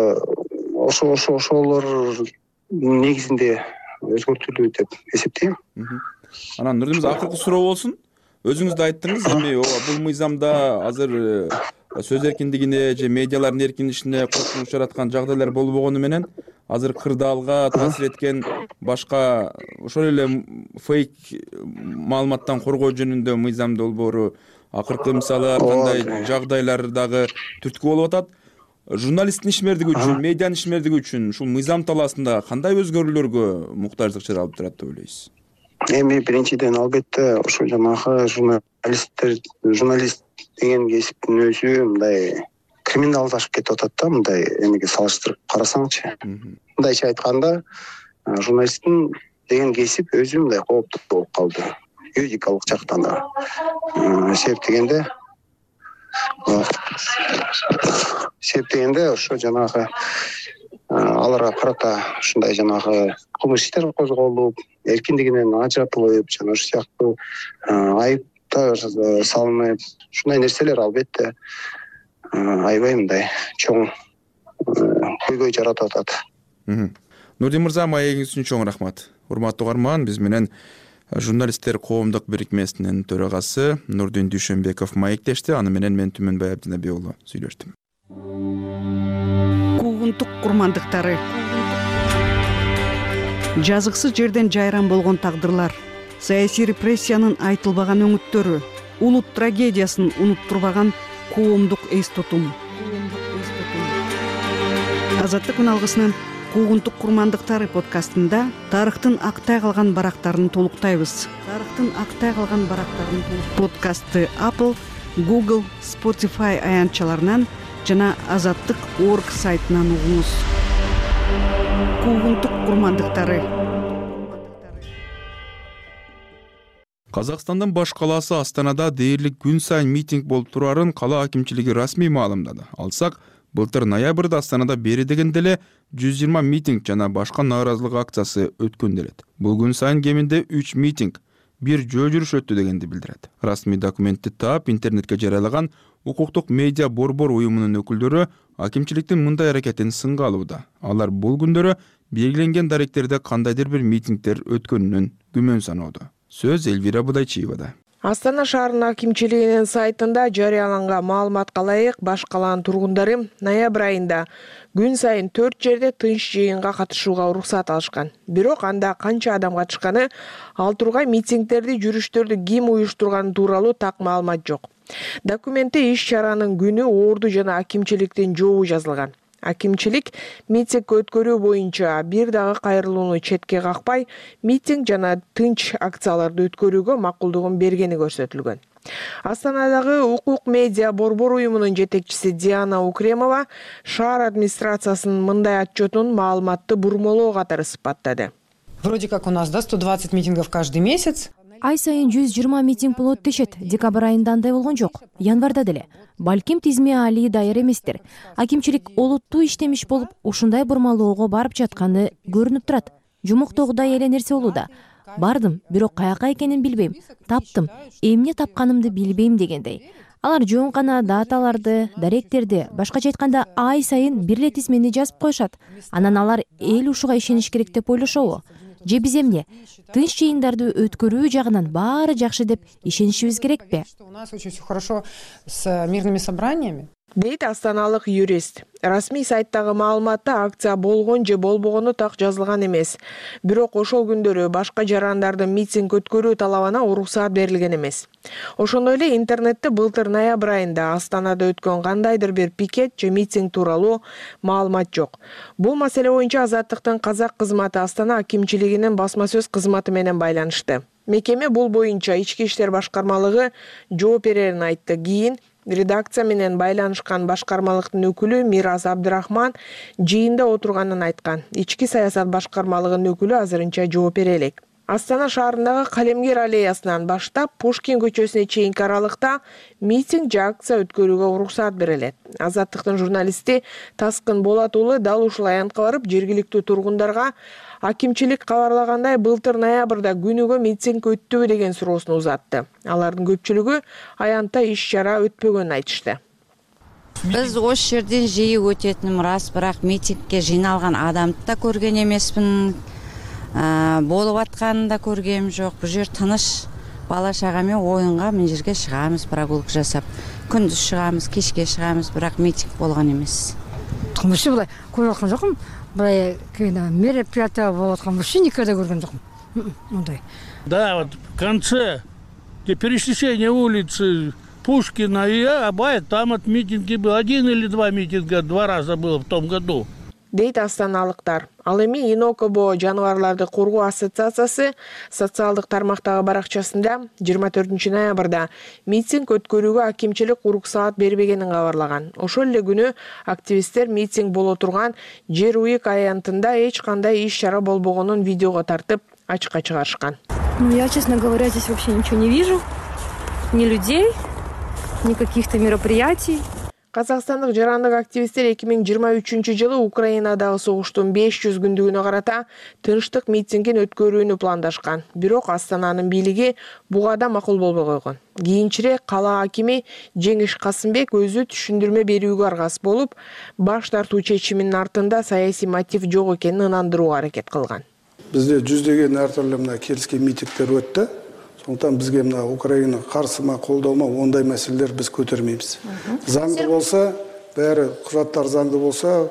ошо ошо ошолор негизинде өзгөртүлүү деп эсептейм. Анан Нурдин мырза, акыркы суроо болсун. Өзүңүз да айттыңыз, эми бул мыйзамда азыр сөз эркиндигине же медиалардын эркиндигине коркунуч жараткан жагдайлар болбогону менен азыр кырдаалга таасир эткен башка ошол эле фейк маалыматтан коргоо жөнүндө мыйзам долбоору акыркы мисалы ар кандай жагдайлар дагы түрткү болуп атат. Журналисттин ишмердиги үчүн, медианын ишмердиги үчүн ушул мыйзам талаасында кандай өзгөрүүлөргө муктаждык чыгарылып турат деп ойлойсуз? Эми биринчиден албетте ошо жанагы журналисттер, журналист деген кесиптин өзү мындай криминалдашып кетип атат да, мындай эмеге салыштырып карасаңчы. Мындайча айтканда, журналисттин деген кесип өзү мындай кооптуу болуп калды. Юридикалык жактан да. Себеп дегенде себеп дегенде ошо жанагы аларга карата ушундай жанагы кылмыш иштер козголуп, эркиндигинен ажыратылып, жана ошол сыяктуу айыптар салынып, ушундай нерселер албетте аябай мындай чоң көйгөй жаратып атат. Нурдин мырза, маегиңиз үчүн чоң рахмат. Урматтуу угарман, биз менен журналисттер коомдук бирикмесинин төрагасы Нурдин Дүйшөнбеков маектешти. Аны менен мен Түмөнбай Абдинабек уулу сүйлөштүм. Куугунтук курмандыктары. Жазыксыз жерден жайран болгон тагдырлар, саясий репрессиянын айтылбаган өңүттөрү, улут трагедиясын унуттурбаган коомдук эс тутум. Азаттык үналгысынын Куугунтук курмандыктары подкастында тарыхтын актай калган барактарын толуктайбыз. Тарыхтын актай калган барактарын подкастты Apple, Google, Spotify аянтчаларынан жана азаттык точка орг сайтынан угуңуз. Куугунтук курмандыктары. Казакстандын баш калаасы Астанада дээрлик күн сайын митинг болуп турарын кала акимчилиги расмий маалымдады. Алсак, былтыр ноябрда Астанада бери дегенде эле жүз жыйырма митинг жана башка нааразылык акциясы өткөн делет. Бул күн сайын кеминде үч митинг, бир жөө жүрүш өттү дегенди билдирет. Расмий документти таап интернетке жарыялаган укуктук медиа борбор уюмунун өкүлдөрү акимчиликтин мындай аракетин сынга алууда. Алар бул күндөрү белгиленген даректерде кандайдыр бир митингдер өткөнүнөн күмөн саноодо. Сөз Элвира Будайчиевада. Астана шаарынын акимчилигинин сайтында жарыяланган маалыматка ылайык, баш калаанын тургундары ноябрь айында күн сайын төрт жерде тынч жыйынга катышууга уруксат алышкан. Бирок анда канча адам катышканы, ал тургай митингдерди, жүрүштөрдү ким уюштурганы тууралуу так маалымат жок. Документте иш чаранын күнү, орду жана акимчиликтин жообу жазылган. Акимчилик митинг өткөрүү боюнча бир дагы кайрылууну четке какпай, митинг жана тынч акцияларды өткөрүүгө макулдугун бергени көрсөтүлгөн. Астанадагы укук медиа борбор уюмунун жетекчиси Диана Укремова шаар администрациясынын мындай отчетун маалыматты бурмолоо катары сыпаттады. Вроде как у нас, да, сто двадцать митингов каждый месяц. Ай сайын жүз жыйырма митинг болот дешет. Декабрь айында андай болгон жок. Январда деле. Балким тизме али дайыр эместир. Акимчилик олуттуу иштемиш болуп, ушундай бурмалоого барып жатканы көрүнүп турат. Жумуктогудай эле нерсе болууда. Бардым, бирок каяка экенин билбейм. Таптым, эмне тапканымды билбейм дегендей. Алар жөн гана даталарды, даректерди, башкача айтканда ай сайын бир эле тизмени жазып коюшат. Анан алар эл ушуга ишениш керек деп ойлошобу? Же биз эмне? Тынч жыйындарды өткөрүү жагынан баары жакшы деп ишенишибиз керекпи? У нас очень все хорошо с мирными собраниями. Дейт астаналык юрист. Расмий сайттагы маалыматта акция болгон же болбогону так жазылган эмес. Бирок ошол күндөрү башка жарандардын митинг өткөрүү талабына уруксаат берилген эмес. Ошондой эле интернетте былтыр ноябрь айында Астанада өткөн кандайдыр бир пикет же митинг тууралуу маалымат жок. Бул маселе боюнча Азаттыктын казак кызматы Астана акимчилигинин басма сөз кызматы менен байланышты. Мекеме бул боюнча Ички иштер башкармалыгы жооп берерин айтты. Кийин редакция менен байланышкан башкармалыктын өкүлү Мирас Абдырахман жыйында отурганын айткан. Ички саясат башкармалыгынын өкүлү азырынча жооп бере элек. Астана шаарындагы Калемгер аллеясынан баштап Пушкин көчөсүнө чейинки аралыкта митинг же акция өткөрүүгө уруксаат берилет. Азаттыктын журналисти Таскын Болот уулу дал ушул аянтка барып, жергиликтүү тургундарга акимчилик кабарлагандай былтыр ноябрда күнүгө митинг өттүбү деген суроосун узатты. Алардын көпчүлүгү аянтта иш чара өтпөгөнүн айтышты. Биз ош жерден жыйы өтетиним рас, бирок митингге жыйналган адамды да көргөн эмеспин. Болуп атканын да көргөм жок. Бул жер тыныч. Бала шага менен оюнга мына жерге чыгабыз, прогулка жасап. Күндүз чыгабыз, кечке чыгабыз, бирок митинг болгон эмес. Кымшы булай көрүп аткан жокмун. Булай мероприятие болуп аткан вообще никогда көргөн жокмун. Мындай. Да, вот в конце, где пересечение улицы Пушкина и Абай, там от митинги был один или два митинга, два раза было в том году. Дейт астаналыктар. Ал эми Инокобо жаныбарларды коргоо ассоциациясы социалдык тармактагы баракчасында жыйырма төртүнчү ноябрда митинг өткөрүүгө акимчилик уруксаат бербегенин кабарлаган. Ошол эле күнү активисттер митинг боло турган Жер Уик аянтында эч кандай иш чара болбогонун видеого тартып ачыкка чыгарышкан. Ну, я, честно говоря, здесь вообще ничего не вижу. Ни людей, ни каких-то мероприятий. Казакстандык жарандык активисттер эки миң жыйырма үчүнчү жылы Украинадагы согуштун беш жүз күндүгүнө карата тынчтык митингин өткөрүүнү пландашкан. Бирок Астананын бийлиги буга да макул болбой койгон. Кийинчерээк кала акими Жеңиш Касымбек өзү түшүндүрмө берүүгө аргасыз болуп, баш тартуу чечиминин артында саясий мотив жок экенин ынандырууга аракет кылган. Бизде жүздөгөн ар түрлүү мына келишкен митингдер өттү. Сондықтан бізге мына Украина қарсы ма қолдау ма ондай мәселелер біз көтермейміз. Заңды болса, бәрі құжаттар заңды болса,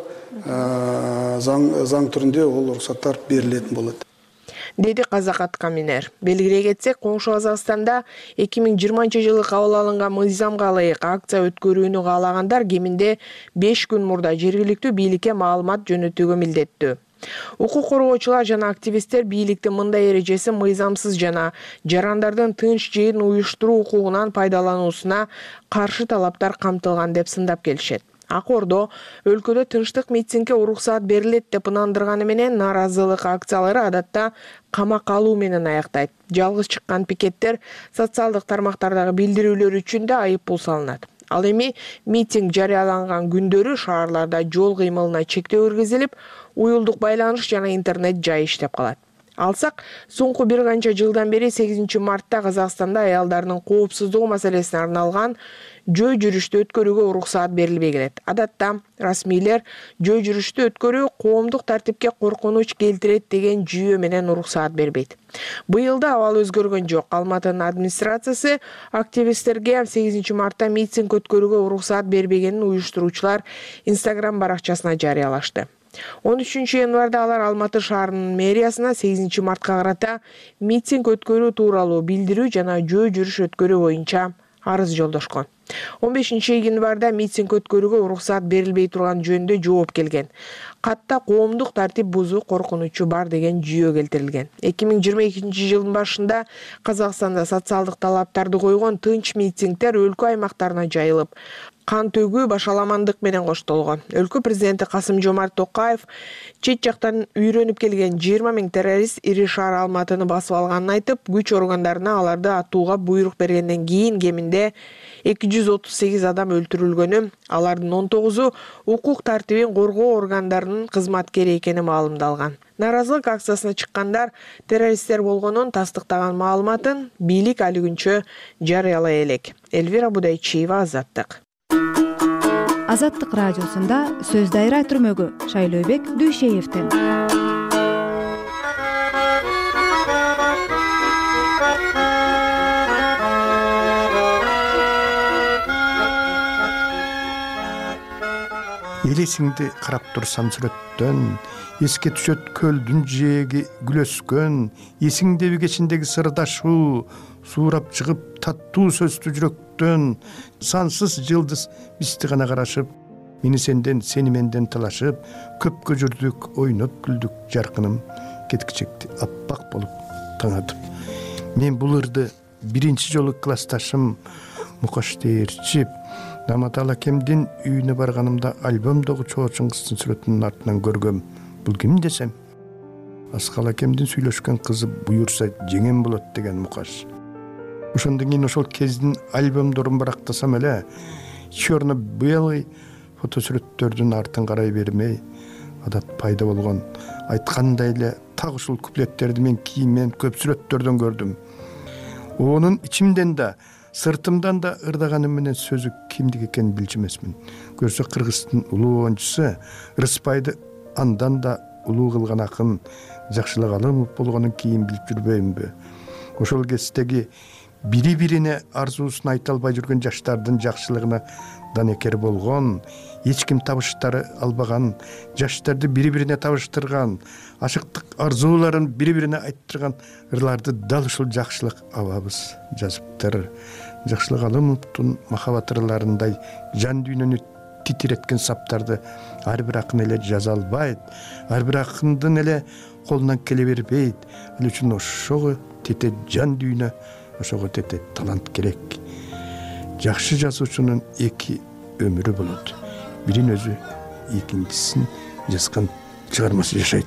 заң түрінде ол рұқсаттар берілетін болады. Деди Казак аткаминер. Белгилей кетсек, коңшу Казакстанда эки миң жыйырманчы жылы кабыл алынган мыйзамга ылайык акция өткөрүүнү каалагандар кеминде беш күн мурда жергиликтүү бийликке маалымат жөнөтүүгө милдеттүү. Укук коргоочулар жана активисттер бийликтин мындай эрежеси мыйзамсыз жана жарандардын тынч жыйын уюштуруу укугунан пайдалануусуна каршы талаптар камтылган деп сындап келишет. Ак Ордо өлкөдө тынчтык митингге уруксаат берилет деп ынандырганы менен нааразылык акциялары адатта камакка алуу менен аяктайт. Жалгыз чыккан пикеттер социалдык тармактардагы билдирүүлөр үчүн да айып пул салынат. Ал эми митинг жарыяланган күндөрү шаарларда жол кыймылына чектөө киргизилип, уюлдук байланыш жана интернет жай иштеп калат. Алсак, соңку бир канча жылдан бери сегизинчи мартта Казакстанда аялдардын коопсуздугу маселесине арналган жөө жүрүштү өткөрүүгө уруксаат берилбей келет. Адатта расмийлер жөө жүрүштү өткөрүү коомдук тартипке коркунуч келтирет деген жүйө менен уруксаат бербейт. Быйыл да абал өзгөргөн жок. Алматынын администрациясы активисттерге сегизинчи мартта митинг өткөрүүгө уруксаат бербегенин уюштуруучулар Instagram баракчасына жарыялашты. он үчүнчү январда алар Алматы шаарынын мэриясына сегизинчи мартка карата митинг өткөрүү тууралуу билдирүү жана жөө жүрүш өткөрүү боюнча арыз жолдошкон. он бешинчи январда митинг өткөрүүгө уруксаат берилбей турган жөнүндө жооп келген. Катта коомдук тартип бузуу коркунучу бар деген жүйө келтирилген. эки миң жыйырма экинчи жылдын башында Казакстанда социалдык талаптарды койгон тынч митингдер өлкө аймактарына жайылып, кан төгүү башаламандык менен коштолгон. Өлкө президенти Касым-Жомарт Токаев чет жактан үйрөнүп келген жыйырма миң террорист ири шаар Алматыны басып алганын айтып, күч органдарына аларды атууга буйрук бергенден кийин кеминде эки жүз отуз сегиз адам өлтүрүлгөнү, алардын он тогузу укук тартибин коргоо органдарынын кызматкери экени маалымдалган. Нааразылык акциясына чыккандар террористтер болгонун тастыктаган маалыматын бийлик али күнчө жарыялай элек. Элвира Будайчиева, Азаттык. Азаттык радиосунда сөз дайра түрмөгү Шайлообек Дүйшеевден. Элесиңди карап турсам сүрөттөн, эске түшөт көлдүн жээги күлөскөн, эсиңдеби кечиндеги сырдашуу, суурап чыгып таттуу сөздү жүрөктөн, сансыз жылдыз бизди гана карашып, мени сенден, сени менден талашып, көпкө жүрдүк, ойноп күлдүк, жаркыным кеткичекти аппак болуп таңатып. Мен бул ырды биринчи жолу классташым Мукаш Дээрчип Наматал акемдин үйүнө барганымда альбомдогу чоочун кыздын сүрөтүнүн артынан көргөм. Бул ким десем, Аскал акемдин сүйлөшкөн кызы буюрса жеңем болот деген Мукаш. Ошондон кийин ошол кездин альбомдорун барактасам эле, черно-белый фотосүрөттөрдүн артын карай бермей, адат пайда болгон. Айткандай эле так ушул куплеттерди мен кийинмен көп сүрөттөрдөн көрдүм. Онун ичимден да, сыртымдан да ырдаганым менен сөзү кимдик экенин билчү эмесмин. Көрсө Кыргыздын улуу оюнчусу Рыспайды андан да улуу кылган акын Жакшылык Алымов болгонун кийин билип жүрбөймүнбү? Ошол кездеги бири-бирине арзуусун айта албай жүргөн жаштардын жакшылыгына данекер болгон, эч ким табыштары албаган, жаштарды бири-бирине табыштырган, ашыктык арзууларын бири-бирине айттырган ырларды дал ушул жакшылык абабыз жазыптыр. жакшылык алымовдун махабат ырларындай жан дүйнөнү титиреткен саптарды ар бир акын эле жаза албайт, ар бир акындын эле колунан келе бербейт. Ал үчүн ошого тете жан дүйнө, ошого тете талант керек. Жакшы жазуучунун эки өмүрү болот. Бирин өзү, экинчисин жазган чыгармасы жашайт.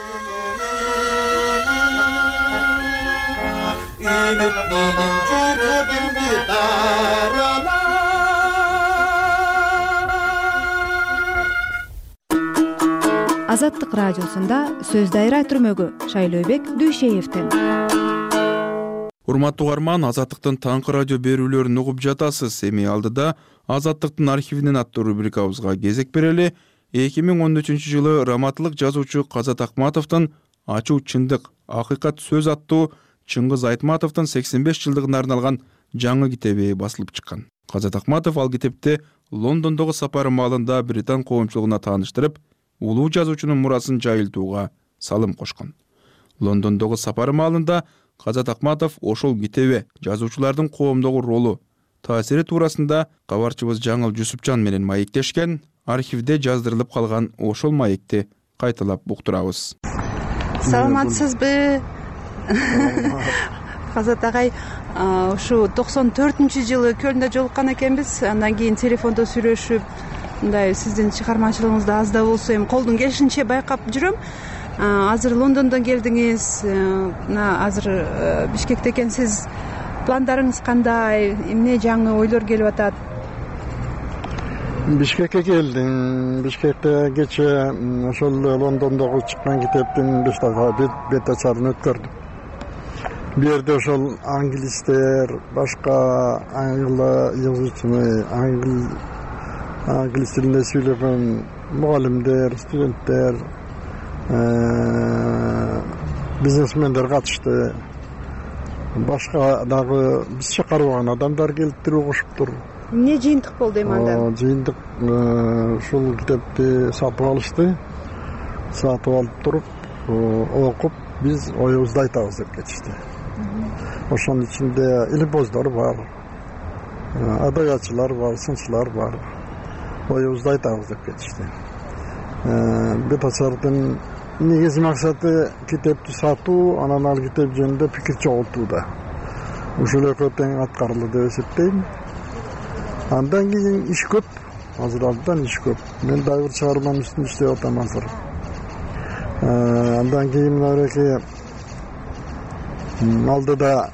Азаттык радиосунда сөз дайра түрмөгү Шайлообек Дүйшеевден. Урматтуу угарман, Азаттыктын таңкы радио берүүлөрүн угуп жатасыз. Эми алдыда Азаттыктын архивинен аттуу рубрикабызга кезек берели. эки миң он үчүнчү жылы раматылык жазуучу Казат Акматовдун Ачуу чындык, акыйкат сөз аттуу Чыңгыз Айтматовдун сексен беш жылдыгына арналган жаңы китеби басылып чыккан. Казат Акматов ал китепти Лондондогу сапары маалында британ коомчулугуна тааныштырып, улуу жазуучунун мурасын жайылтууга салым кошкон. Лондондогу сапары маалында Казат Акматов ошол китеби жазуучулардын коомдогу ролу, таасири туурасында кабарчыбыз Жаңыл Жусупжан менен маектешкен. Архивде жаздырылып калган ошол маекти кайталап уктурабыз. Саламатсызбы? Казат агай, ушу токсон төртүнчү жылы Көлндө жолуккан экенбиз. Андан кийин телефондо сүйлөшүп, мындай сиздин чыгармачылыгыңызды аз да болсо эми колдун келишинче байкап жүрөм. Азыр Лондондон келдиңиз, мына азыр Бишкекте экенсиз. Пландарыңыз кандай? Эмне жаңы ойлор келип атат? Бишкекке келдим. Бишкекте кече ошол Лондондогу чыккан китептин беш бет ачарын өткөрдүм. Бу жерде ошол англистер, башка аңгыл жазуучу, аңгыл англис тилинде сүйлөгөн мугалимдер, студенттер, бизнесмендер катышты. Башка дагы биз чакырган адамдар келиптир, угушуптур. Эмне жыйынтык болду эми анда? Жыйынтык ушул китепти сатып алышты. Сатып алып туруп, окуп, биз оюбузду айтабыз деп кетишти. Ошонун ичинде илимпоздор бар, адабиятчылар бар, сынчылар бар. Оюбузду айтабыз деп кетишти. Бет ачардын негизги максаты китепти сатуу, анан ал китеп жөнүндө пикир чогултууда. Ушул экөө тең аткарылды деп эсептейм. Андан кийин иш көп, азыр абдан иш көп. Мен дагы бир чыгарманын үстүндө иштеп атам азыр. Андан кийин мынабеки алдыда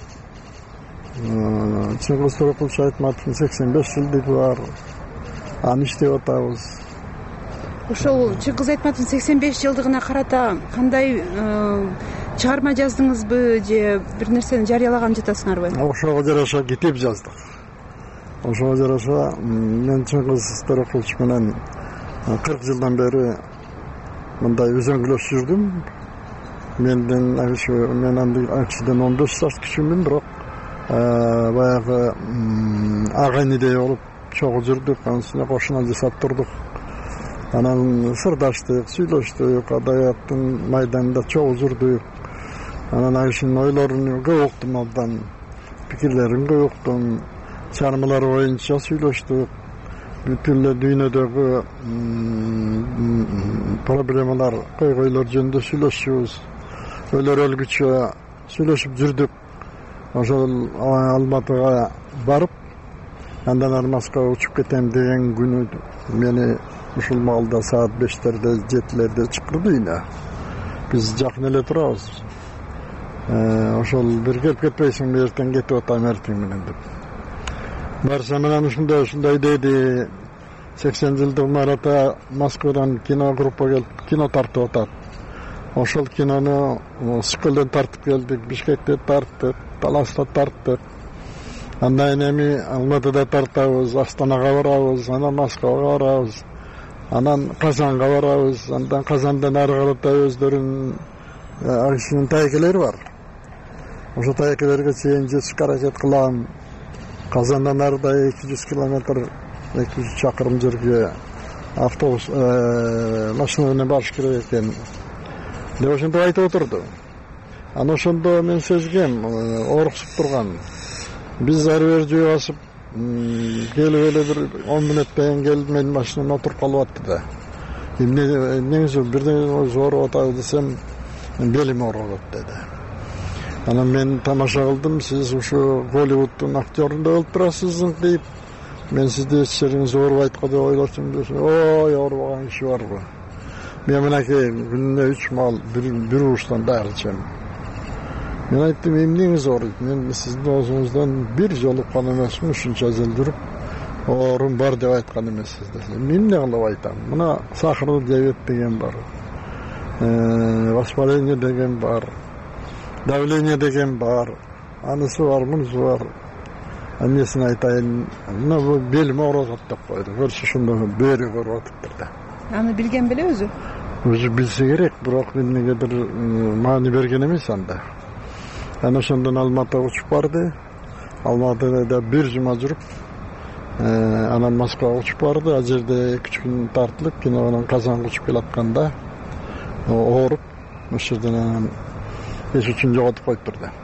Чыңгыз Торокулович Айтматовдун сексен беш жылдыгы бар. Аны иштеп атабыз. Ошол Чыңгыз Айтматовдун сексен беш жылдыгына карата кандай чыгарма жаздыңызбы же бир нерсени жарыялаган жатасыңарбы? Ошого жараша китеп жаздык. Ошого жараша мен Чыңгыз Торокулович менен кырк жылдан бери мындай өзөңгүлөш жүрдүм. Менден мен анда кишиден он беш жаш кичүүмүн, бирок баягы агайнидей болуп чогуу жүрдүк, анын үстүнө кошуна жасап турдук. Анан сырдаштык, сүйлөштүк, адабияттын майданында чогуу жүрдүк. Анан ал кишинин ойлорун көп уктум, абдан пикирлерин көп уктум. Чармалар боюнча сүйлөштүк. Бүт эле дүйнөдөгү проблемалар, койгойлор жөнүндө сүйлөшүбүз. Өлөр өлгүчө сүйлөшүп жүрдүк. Ошол Алматыга барып, андан Армаска учуп кетем деген күнү мени ушул маалда саат бештерде, жетилерде чакырды үйүнө. Биз жакын эле турабыз. Ошол бир келип кетпейсиңби, эртең кетип атам эртең менен деп. Барса менен ушундай ушундай деди. сексен жылдыгына арата Москвадан кино группа келип кино тартып атат. Ошол кинону Скөлдөн тартып келдик, Бишкекте тарттык, Таласта тарттык. Андан эми Алматыда тартабыз, Астанага барабыз, анан Москвага барабыз, анан Казанга барабыз, андан Казандан ары карата өздөрүнүн акчынын тайкелери бар. Ошо тайкелерге чейин жетишке аракет кылам. Казандан арыда эки жүз километр, эки жүз чакырым жерге автобус, машина менен барыш керек экен. Деп ошентип айтып отурду. Анан ошондо мен сезгем, ооруксуп турган. биз ары бери жөө басып келип эле бир он мүнөттөн келип менин машинам отуруп калып атты да. Эмне эмнеңиз бирдеңе ооруп атабы десем, белим ооруп атат деди. Анан мен тамаша кылдым, сиз ушу Голливуддун актерундай болуп турасыз дейт. Мен сизди эч жериңиз оорубайт го деп ойлочумун десем, ой, оорубаган киши барбы? Мен мынакей күнүнө үч мал бир ууштан дары ичем. Мен айттым, эмнеңиз ооруйт? Мен сиздин оозуңуздан бир жолу гана эмесмин, ушунча жыл жүрүп, оорум бар деп айткан эмессиз десем. Мен эмне кылып айтам? Мына сахарлы диабет деген бар. Воспаление деген бар. Давление деген бар. Анысы бар, мунусу бар. Эмнесин айтайын? Мына бул белим ооруп атат деп койду. Көрсө ошондо бөөрү көрүп атыптыр да. Аны билген беле өзү? Өзү билсе керек, бирок эмнегедир маани берген эмес анда. Анан ошондон Алматыга учуп барды. Алматыда бир жума жүрүп, анан Москвага учуп барды. Ал жерде эки үч күн тартылып, кинонун Казанга учуп келатканда ооруп, ошол жерден анан эч үчүн жоготуп коюптур да.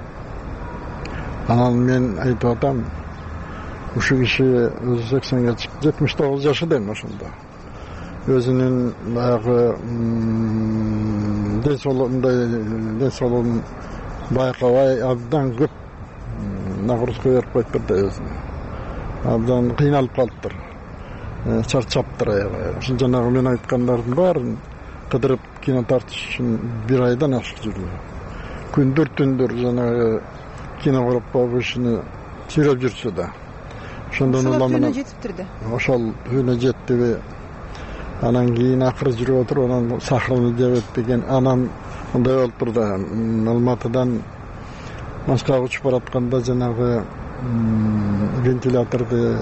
Анан мен айтып атам, ушу киши өзү сексенге чыкты, жетимиш тогуз жашы дейм ошондо. Өзүнүн баягы ден соолугун байкабай абдан көп нагрузка берип коюптур да өзүнө. Абдан кыйналып калыптыр, чарчаптыр аябай. Ошо жанагы мен айткандардын баарын кыдырып кино тартыш үчүн бир айдан ашык жүрдү. Күндүр түндүр жанагы кино коруп коюп ишини сүйрөп жүрчү да. Ошондон улам менен жетиптир да. Ошол түйүнө жеттиби. Анан кийин акыры жүрүп отуруп, анан сахарный диабет деген, анан мындай болуптур да. Алматыдан Москвага учуп баратканда жанагы вентиляторду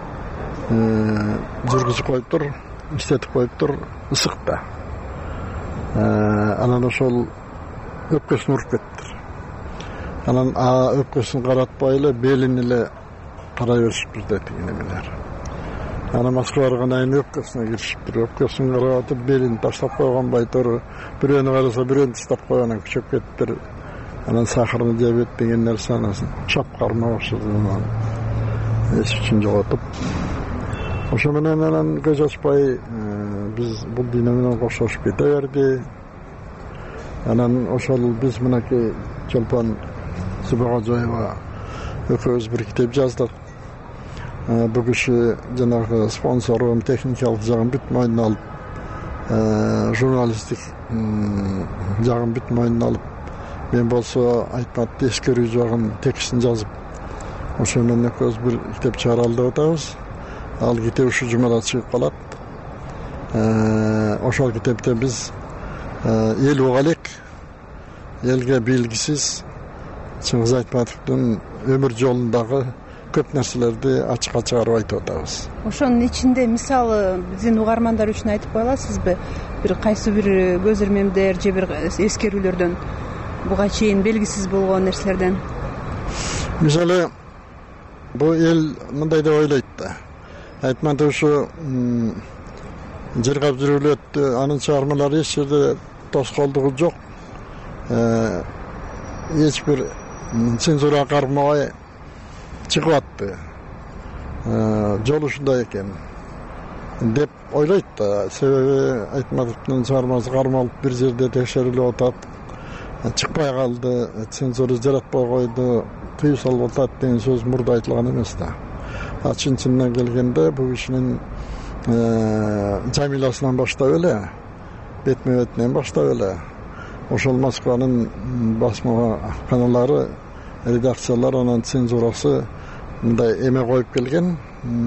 жүргүзүп коюптур, иштетип коюптур, ысык да. Анан ошол өпкөсүн уруп кетиптир. Анан өпкөсүн каратпай эле белин эле карай беришиптир да тигинемелер. Анан Москвага баргандан өпкөсүнө киришиптир. Өпкөсүн карап атып, белин таштап койгон байтор, бирөөнү караса бирөөнү таштап койгон, анан күчөп кетиптир. Анан сахарный диабет деген нерсе анасын чап кармап баштады. Эч үчүн жоготуп. Ошо менен анан көз ачпай биз бул дүйнө менен коштошуп кете берди. Анан ошол биз мынакей Чолпон Субагожоева экөөбүз бир китеп жаздык. Бул киши жанагы спонсорун, техникалык жагын бүт мойнуна алып, журналисттик жагын бүт мойнуна алып, мен болсо айтматты эскерүү жагын текстин жазып, ошо менен экөөбүз бир китеп чыгаралы деп атабыз. Ал китеп ушу жумада чыгып калат. Ошол китепте биз эл угалык, элге белгисиз Чыңгыз Айтматовдун өмүр жолундагы көп нерселерди ачыкка чыгарып айтып атабыз. Ошонун ичинде мисалы биздин угармандар үчүн айтып кое аласызбы? Бир кайсы бир көзөрмөмдөр же бир эскерүүлөрдөн, буга чейин белгисиз болгон нерселерден? Мисалы, бул эл мындай деп ойлойт да. Айтматов ушу жыргап жүрүп өттү, анын чыгармалары эч жерде тоскоолдугу жок. Эч бир цензурага кармабай чыгып атты. Жолу ушундай экен деп ойлойт да. Себеби Айтматовдун чыгармасы кармалып бир жерде текшерилип атат, чыкпай калды, цензура жаратпай койду, тыюу салып атат деген сөз мурда айтылган эмес да. А чын чынына келгенде бул кишинин Жамиласынан баштап эле, бетме бетинен баштап эле ошол Москванын басма каналдары, редакциялар, анан цензурасы мындай эме коюп келген,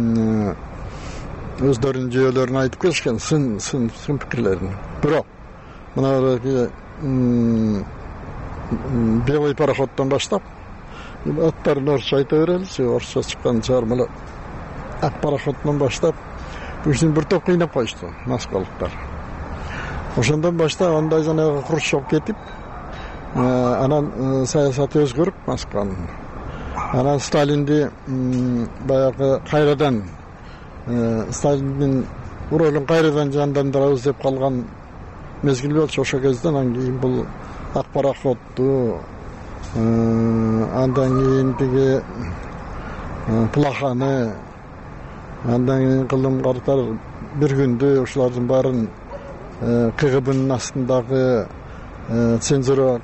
өздөрүнүн жүйөлөрүн айтып келишкен, сын сын сын пикирлерин. Бирок мына белый пароходдон баштап аттарын орусча айта береличи, орусча чыккан чыгармалар. Ак пароходдон баштап бушун бир топ кыйнап коюшту москвалыктар. Ошондон баштап андай жанагы Хрущев кетип, анан саясаты өзгөрүп Москванын. Анан Сталинди баягы кайрадан Сталиндин ролун кайрадан жандандырабыз деп калган мезгил болчу ошол кезден. Анан кийин бул ак пароходду, андан кийин тиги плаханы, андан кийин кылым картар бир күндө ушулардын баарын КГБнын астындагы цензура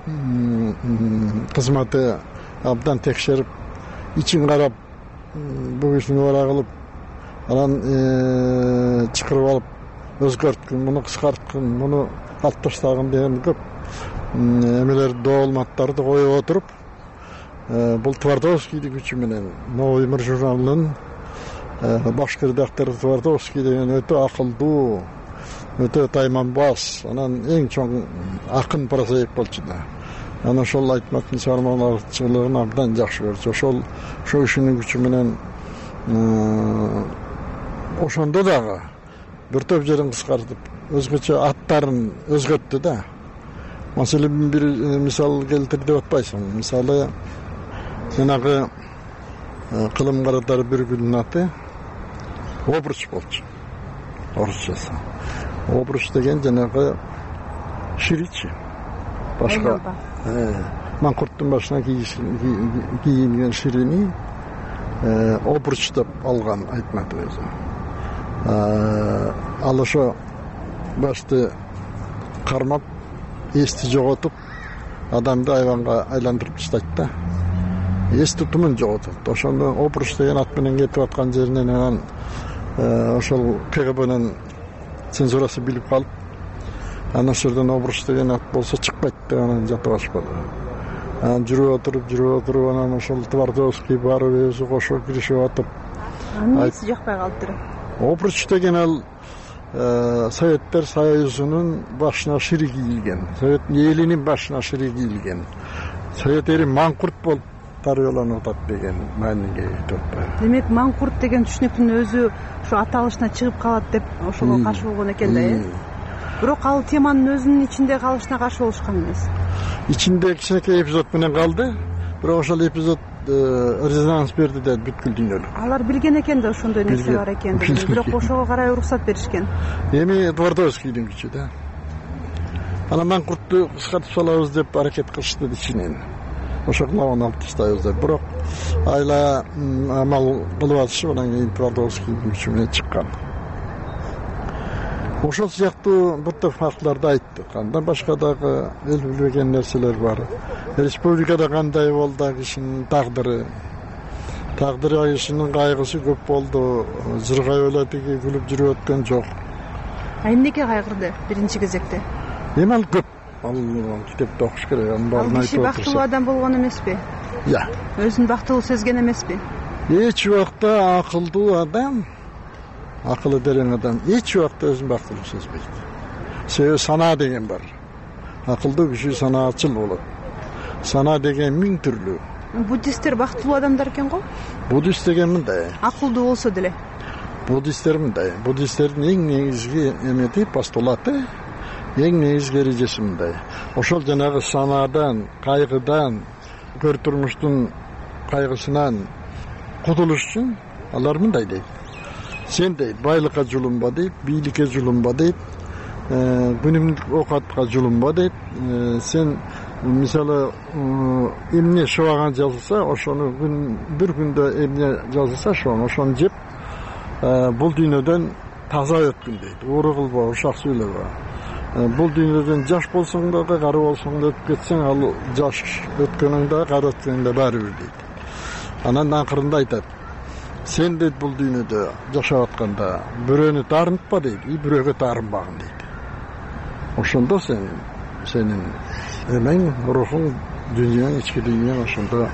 кызматы абдан текшерип, ичин карап, бул кишини бара кылып, анан чакырып алып, өзгөрткүн, муну кыскарткын, муну алып таштагын деген көп эмелер доолматтарды коюп отуруп, бул Твардовскийдин күчү менен Новый мир журналынын баш редактору Твардовский деген өтө акылдуу, өтө тайманбас, анан эң чоң акын прозаик болчу да. Анан ошол айтмактын чыгармаларчылыгын абдан жакшы көрчү. Ошол ошол кишинин күчү менен ошондо дагы бир топ жерин кыскартып, өзгөчө аттарын өзгөрттү да. Маселен бир мисал келтир деп атпайсың. Мисалы, жанагы кылым каратар бир күндүн аты Обруч болчу. Орусчасы. Обруч деген жанагы ширичи. Башка маңкурттун башына кийилген ширини обруч деп алган айтматы өзү. Ал ошо башты кармап, эсти жоготуп, адамды айванга айландырып таштайт да. Эс тутумун жоготот. Ошондо обруч деген ат менен кетип аткан жеринен анан ошол КГБнын цензурасы билип калып, анан ошол жерден обруч деген ат болсо чыкпайт деп анан жатып алышпады. Анан жүрүп отуруп, жүрүп отуруп, анан ошол Твардовский барып өзү кошо киришип атып. Анын эси жакпай калыптыр. Обруч деген ал Советтер Союзунун башына шири кийилген, Совет элинин башына шири кийилген. Совет эли маңкурт болуп тарбияланып атат деген мааниге кетет. Демек, маңкурт деген түшүнүктүн өзү ошо аталышына чыгып калат деп ошого каршы болгон экен да, э? Бирок ал теманын өзүнүн ичинде калышына каршы болушкан эмес. Ичинде кичинекей эпизод менен калды, бирок ошол эпизод резонанс берди да бүткүл дүйнөлүк. Алар билген экен да ошондой нерсе бар экендигин, бирок ошого карай уруксат беришкен. Эми Твардовскийдин күчү да. Анан маңкуртту кыскартып салабыз деп аракет кылышты ичинен. Ошокларын алып таштайбыз деп, бирок айла амал кылып атышып, анан кийин Твардовскийдин күчү менен чыккан. Ошол сыяктуу бир топ фактыларды айттык. Андан башка дагы эл билбеген нерселер бар. Республикада кандай болду кишинин тагдыры, тагдыры кишинин кайгысы көп болду, жыргай эле тиги күлүп жүрүп өткөн жок. А эмнеге кайгырды биринчи кезекте? Эми ал көп. Ал китепти окуш керек, анын баарын айтып отурса. Ал киши бактылуу адам болгон эмеспи? Я. Өзүн бактылуу сезген эмеспи? Эч убакта акылдуу адам, акылы терең адам эч убакта өзүн бактылуу сезбейт. Себеби санаа деген бар. Акылдуу киши санаачыл болот. Санаа деген миң түрлүү. Буддисттер бактылуу адамдар экен го? Буддист деген мындай. Акылдуу болсо деле. Буддисттер мындай. Буддисттердин эң негизги эмети, постулаты, эң негизги эрежеси мындай. Ошол жанагы санаадан, кайгыдан, көр турмуштун кайгысынан кутулуш үчүн алар мындай дейт. Сен дейт, байлыкка жулунба дейт, бийликке жулунба дейт, күнүмдүк оокатка жулунба дейт. Сен мисалы эмне шыбаган жазылса, ошону бир күндө эмне жазылса, ошону жеп, бул дүйнөдөн таза өткүн дейт. Ууру кылба, ушак сүйлөбө. Бул дүйнөдөн жаш болсоң да, кары болсоң да өтүп кетсең, ал жаш өткөнүң да, кары өткөнүң да баары бир дейт. Анан акырында айтат: сен дейт бул дүйнөдө жашап атканда бирөөнү таарынтпа дейт, и бирөөгө таарынбагын дейт. Ошондо сен сенин эмең, рухуң, дүйнөң, ички дүйнөң ошондо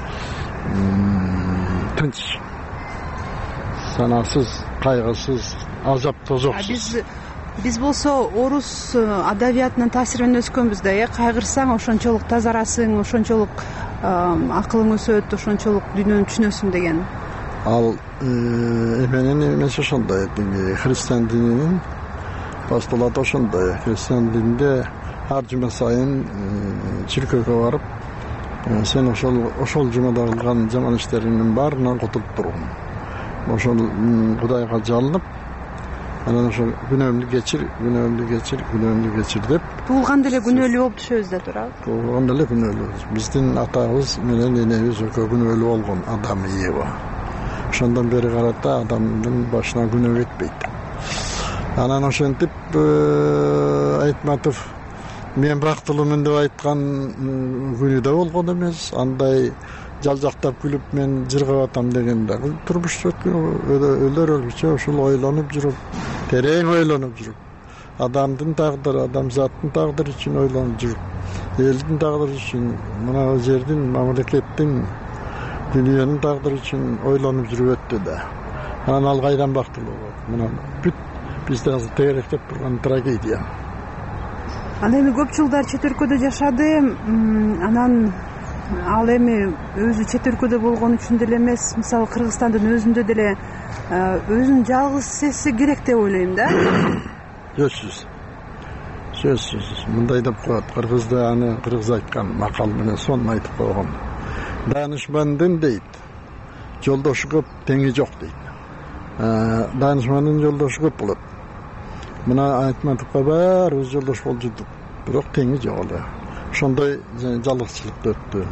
тынч, санасыз, кайгысыз, азап тозоксуз. Биз болсо орус адабиятынын таасиринен өскөнбүз да, э, кайгырсаң ошончолук тазарасың, ошончолук акылың өсөт, ошончолук дүйнөнү түшүнөсүң деген. Ал эменин эмеси ошондой, христиан дининин постулаты ошондой. Христиан дининде ар жума сайын чиркөөгө барып, сен ошол ошол жумада кылган жаман иштериңдин баарынан кутулуп тургун. Ошол Кудайга жалынып, анан ошол күнөөмдү кечир, күнөөмдү кечир, күнөөмдү кечир деп. Туулганда эле күнөөлүү болуп түшөбүз да турабы? Туулганда эле күнөөлүүбүз. Биздин атабыз менен энебиз экөө күнөөлүү болгон, Адам и Ева. ошондон бери карата адамдын башына күнөө кетпейт. Анан ошентип Айтматов мен бактылуумун деп айткан күнү да болгон эмес. Андай жалжактап күлүп мен жыргап атам дегенде турмуш өлөр өлгүчө ушул ойлонуп жүрүп, терең ойлонуп жүрүп, адамдын тагдыры, адамзаттын тагдыры үчүн ойлонуп жүрүп, элдин тагдыры үчүн, мына жердин, мамлекеттин, дүйнөнүн тагдыры үчүн ойлонуп жүрүп өттү да. Анан ал кайдан бактылуу болот? Мына бүт бизде азыр тегеректеп турган трагедия. Ал эми көп жылдар чет өлкөдө жашады. Анан ал эми өзү чет өлкөдө болгон үчүн деле эмес, мисалы Кыргызстандын өзүндө деле өзүн жалгыз сезсе керек деп ойлойм да. Сөзсүз. Сөзсүз. Мындай деп коет. Кыргызда аны кыргыз айткан макал менен сонун айтып койгон. Данышмандын дейт, жолдошу көп, теңи жок дейт. Данышмандын жолдошу көп болот. Мына Айтматовго баарыбыз жолдош болуп жүрдүк, бирок теңи жок эле. Ошондой жалгызчылыкта өттү.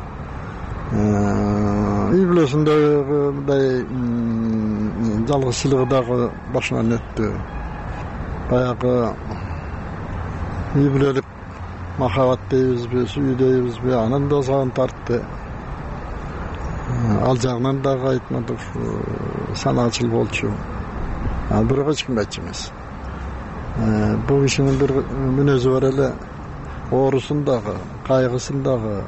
Үй бүлөсүндөгү мындай жалгызчылыгы дагы башынан өттү. Баягы үй бүлөлүк махабат дейбизби, сүйүү дейбизби, анын да сагын тартты. Ал жагынан дагы Айтматов санаачыл болчу. Бирок эч кимге айтчу эмес. Бул кишинин бир мүнөзү бар эле, оорусун дагы, кайгысын дагы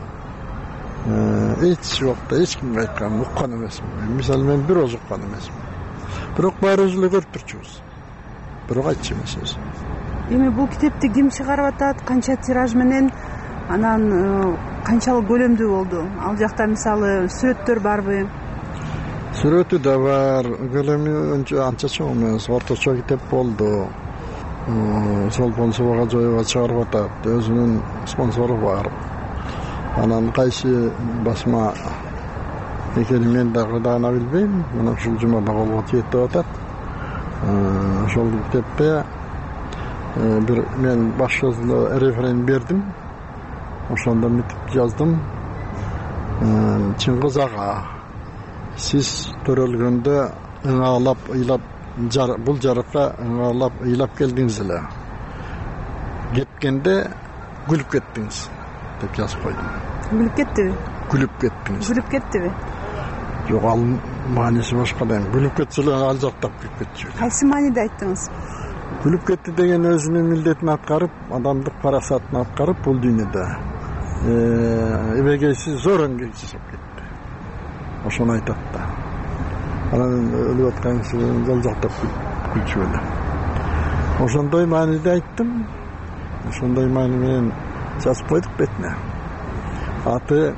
эч убакта эч кимге айткан, уккан эмесмин. Мисалы мен бир оз уккан эмесмин. Бирок баарыбыз эле көрүп турчубуз. Бирок айтчу эмес өзү. Эми бул китепти ким чыгарып атат, канча тираж менен, анан канчалык көлөмдүү болду? Ал жакта мисалы сүрөттөр барбы? Сүрөтү да бар, көлөмү анча чоң эмес, орточо китеп болду. Чолпон Субагажоева чыгарып атат, өзүнүн спонсору бар. Анан кайсы басма экенин мен дагы даана билбейм. Мына ушул жумада колго тиет деп атат. Ошол китепте бир мен баш жазуу референ бердим. Ошондо мынтип жаздым. Чыңгыз ага, сиз төрөлгөндө ыңаалап, ыйлап, бул жарыкка ыңаалап, ыйлап келдиңиз эле. Кеткенде күлүп кеттиңиз деп жазып койдум. Күлүп кеттиби? Күлүп кеттиңиз. Күлүп кеттиби? Жок, ал мааниси башка да. Күлүп кетсе эле ал жактап күлүп кетчү. Кайсы мааниде айттыңыз? Күлүп кетти деген өзүнүн милдетин аткарып, адамдык парасатын аткарып бул дүйнөдө эбегейсиз зор эмгек жасап кетти. Ошону айтат да. Анан өлүп аткан кишинин жалжактап күлчү эле. Ошондой мааниде айттым. Ошондой маани менен жазып койдук бетине. Аты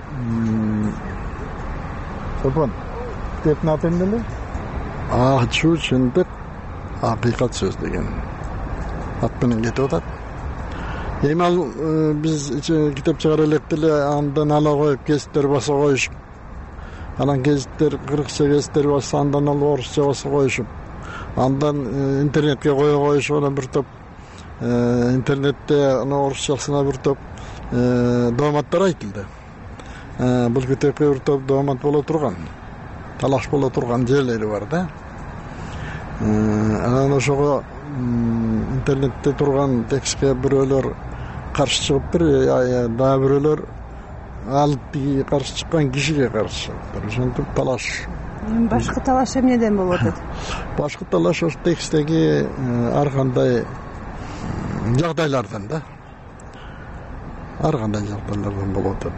Чолпон. Китептин аты эмне эле? Ачуу чындык, акыйкат сөз деген ат менен кетип атат. Эми ал биз китеп чыгара элек деле андан ала коюп гезиттер баса коюшуп, анан гезиттер кыргызча гезиттер басса, андан алып орусча баса коюшуп, андан интернетке кое коюшуп, анан бир топ интернетте орусчасына бир топ дооматтар айтылды. Бул китепке бир топ доомат боло турган, талаш боло турган жерлери бар да. Анан ошого интернетте турган текстке бирөөлөр каршы чыгып, бир дагы бирөөлөр ал тиги каршы чыккан кишиге каршы чыгыптыр. Ошентип талаш. Башкы талаш эмнеден болуп атат? Башкы талаш ошо текстеги ар кандай жагдайлардан да. Ар кандай жагдайлардан болуп атат.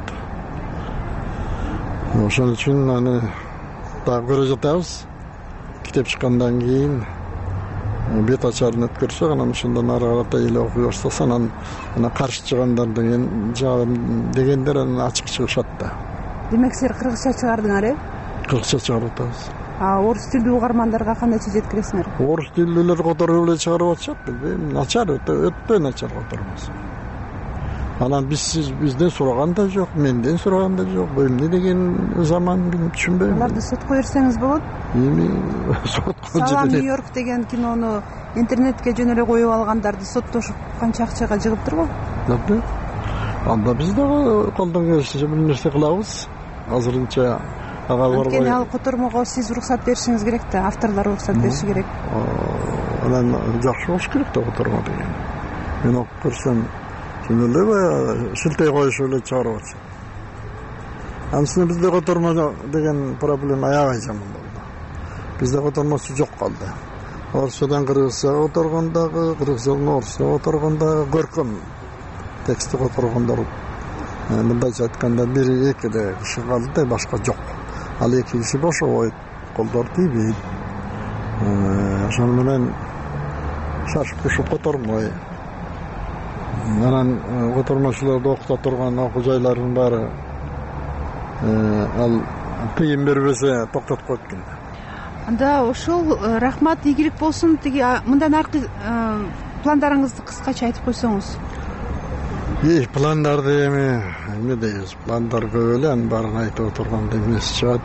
Ошон үчүн аны дагы көрө жатабыз. Китеп чыккандан кийин бет ачарын өткөрсөк, анан ошондон ары карата эле окуй баштаса, анан ана каршы чыгандар деген дегендер анан ачык чыгышат да. Демек силер кыргызча чыгардыңар, э? Кыргызча чыгарып атабыз. А орус тилдүү угармандарга кандайча жеткиресиңер? Орус тилдүүлөр которуп эле чыгарып атышат, билбейм. Начар, өтө начар котормос. Анан биз бизден сураган да жок, менден сураган да жок. Бул эмне деген заман билип түшүнбөйм. Аларды сотко берсеңиз болот? Эми сотко Салам Нью-Йорк деген кинону интернетке жөн эле коюп алгандарды соттошуп канча акчага жыгыптыр го? Анда биз дагы колдон келишинче бир нерсе кылабыз. Азырынча ага барбай. Анткени ал котормого сиз уруксат беришиңиз керек да, авторлор уруксат бериши керек. Анан жакшы болуш керек да котормо деген. Мен окуп көрсөм, чын эле баягы шилтей коюшуп эле чыгарып атышат. Анысында бизде котормо деген проблема аябай жаман болду. Бизде котормосу жок калды. Орусчадан кыргызчага которгондагы, кыргызчадан орусчага которгондагы көркөм текстти которгондор мындайча айтканда бир эки эле киши калды да, башка жок. Ал эки киши бошобойт, колдор тийбейт. Ошону менен шашып кушуп котормой. Анан котормочуларды окута турган окуу жайлардын баары ал тыйын бербесе токтотуп коет экен. Анда ошол рахмат, ийгилик болсун. Тиги мындан аркы пландарыңызды кыскача айтып койсоңуз. И пландарды эми эмне дейбиз? Пландар көп эле, анын баарын айтып отурганда эмес чыгат.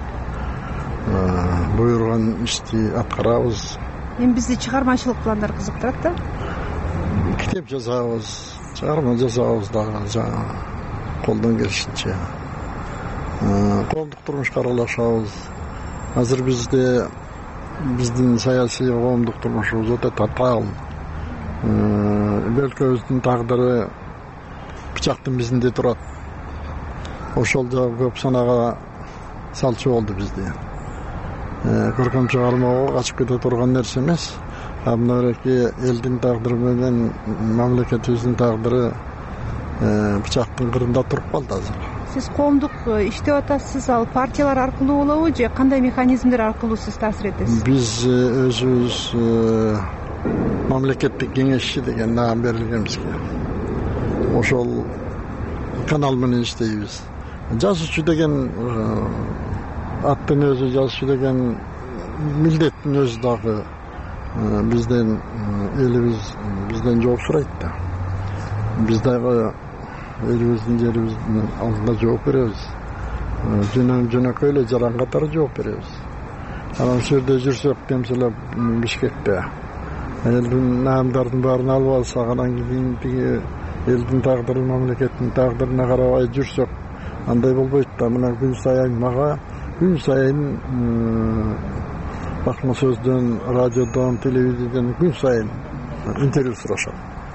Буйруган ишти аткарабыз. Эми бизди чыгармачылык пландар кызыктырат да. Китеп жазабыз, чыгарма жазабыз дагы колдон келишинче. Коомдук турмушка аралашабыз. Азыр бизде биздин саясий коомдук турмушубуз өтө татаал. Өлкөбүздүн тагдыры бычактын бизинде турат. Ошол жагы көп санага салчу болду бизде. Көркөм чыгармага качып кете турган нерсе эмес. Мынабеки элдин тагдыры менен мамлекетибиздин тагдыры бычактын кырында туруп калды азыр. Сиз коомдук иштеп атасыз, ал партиялар аркылуу болобу же кандай механизмдер аркылуу сиз таасир этесиз? Биз өзүбүз мамлекеттик кеңешчи деген наам берилген бизге. Ошол канал менен иштейбиз. Жазуучу деген аттын өзү, жазуучу деген милдеттин өзү дагы бизден, элибиз бизден жооп сурайт да. Биз дагы элибиздин жерибиздин алдында жооп беребиз. Жөнөкөй эле жаран катары жооп беребиз. Анан ошол жерде жүрсөк, демселеп Бишкекте элдин наамдардын баарын алып алсак, анан кийин тиги элдин тагдыры, мамлекеттин тагдырына карабай жүрсөк, андай болбойт да. Мына күн сайын мага күн сайын Бакма сөздөн, радиодон, телевизияден күн сайын интервью сурашат.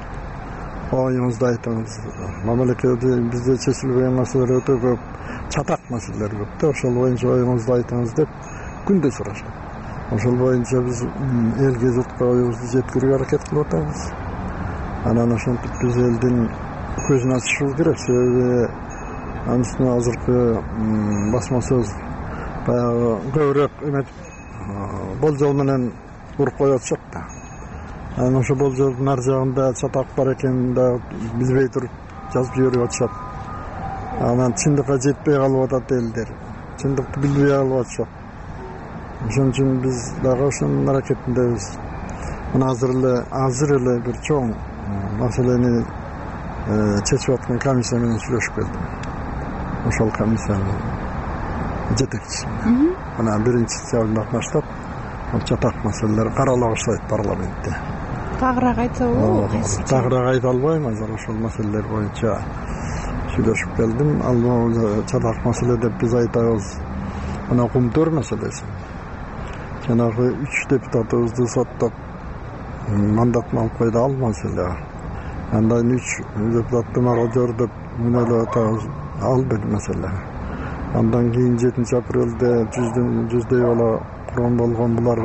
Оюңузду айтыңыз. Мамлекетте бизде чечилбеген маселелер өтө көп, чатак маселелер көп да. Ошол боюнча оюңузду айтыңыз деп күндө сурашат. Ошол боюнча биз элге, журтка оюбузду жеткирүүгө аракет кылып атабыз. Анан ошентип биз элдин көзүн ачышыбыз керек. Себеби анын үстүнө азыркы басма сөз баягы көбүрөөк эметип болжол менен уруп коюп атышат да. Анан ошо болжолдун ар жагында чатак бар экенин да билбей туруп жазып жиберип атышат. Анан чындыкка жетпей калып атат элдер. Чындыкты билбей калып атышат. Ошон үчүн биз дагы ошонун аракетиндебиз. Мына азыр эле азыр эле бир чоң маселени чечип аткан комиссия менен сүйлөшүп келдим. Ошол комиссиянын жетекчиси. Мына биринчи сентябрдан баштап чатак маселелер карала баштайт парламентте. Тагыраак айтса болобу? Тагыраак айта албайм, азыр ошол маселелер боюнча сүйлөшүп келдим. Ал чатак маселе деп биз айтабыз. Мына кумтөр маселеси. Жанагы үч депутатыбызды соттоп мандатын алып койду, ал маселе. Андан үч депутатты мародер деп мүнөлөп атабыз, ал бир маселе. Андан кийин жетинчи апрелде жүздөн жүздөй бала курман болгон, булар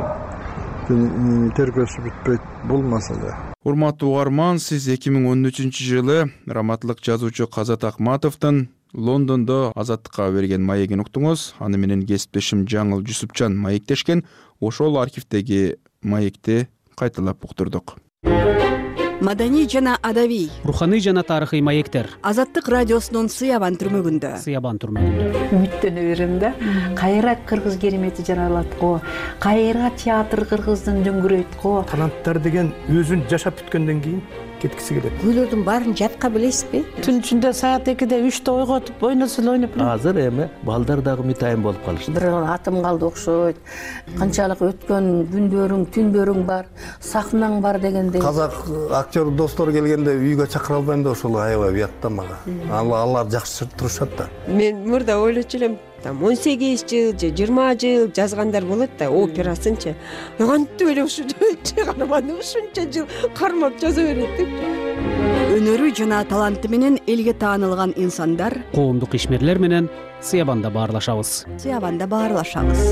тергөөсү бүтпөйт, бул маселе. Урматтуу угарман, сиз эки миң он үчүнчү жылы раматлык жазуучу Казат Акматовдун Лондондо Азаттыкка берген маегин уктуңуз. Аны менен кесиптешим Жаңыл Жусупчан маектешкен. Ошол архивдеги маекти кайталап уктурдук. Маданий жана адабий, руханий жана тарыхый маектер. Азаттык радиосунун Сыябан түрмөгүндө. Сыябан түрмөгүндө. Үмүттөнө берем да. Кайра кыргыз керемети жаралат го. Кайра театр кыргыздын дөңгүрөйт го. Таланттар деген өзүн жашап бүткөндөн кийин кеткиси келет. Күйлөрдүн баарын жатка билесизби? Түн ичинде саат экиде үчтө ойготуп ойносо эле ойноп. Азыр эми балдар дагы митайын болуп калышты. Бир атым калды окшойт. Канчалык өткөн күндөрүң, түндөрүң бар, сахнаң бар дегендей. Казак актер достор келгенде үйгө чакыра албайм да, ошол аябай уятта мага. Алар жакшы турушат да. Мен мурда ойлочу элем, там он сегиз жыл же жыйырма жыл жазгандар болот да операсынчы кантип эле ушунча каарманды ушунча жыл кармап жаза берет деп. Өнөрү жана таланты менен элге таанылган инсандар коомдук ишмерлер менен Сыябанда баарлашабыз. Сыябанда баарлашабыз.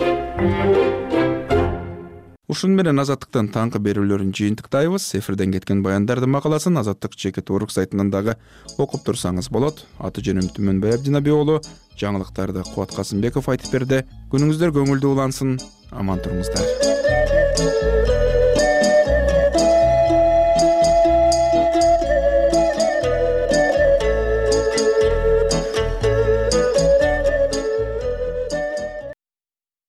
Ушун менен Азаттыктын таңкы берүүлөрүн жыйынтыктайбыз. Эфирден кеткен баяндардын макаласын Азаттык жеке Орг сайтынан дагы окуп турсаңыз болот. Аты жөнүм Түмөнбай Абдинабий уулу. Жаңылыктарды Кубат Касымбеков айтып берди. Күнүңүздөр көңүлдүү улансын. Аман туруңуздар.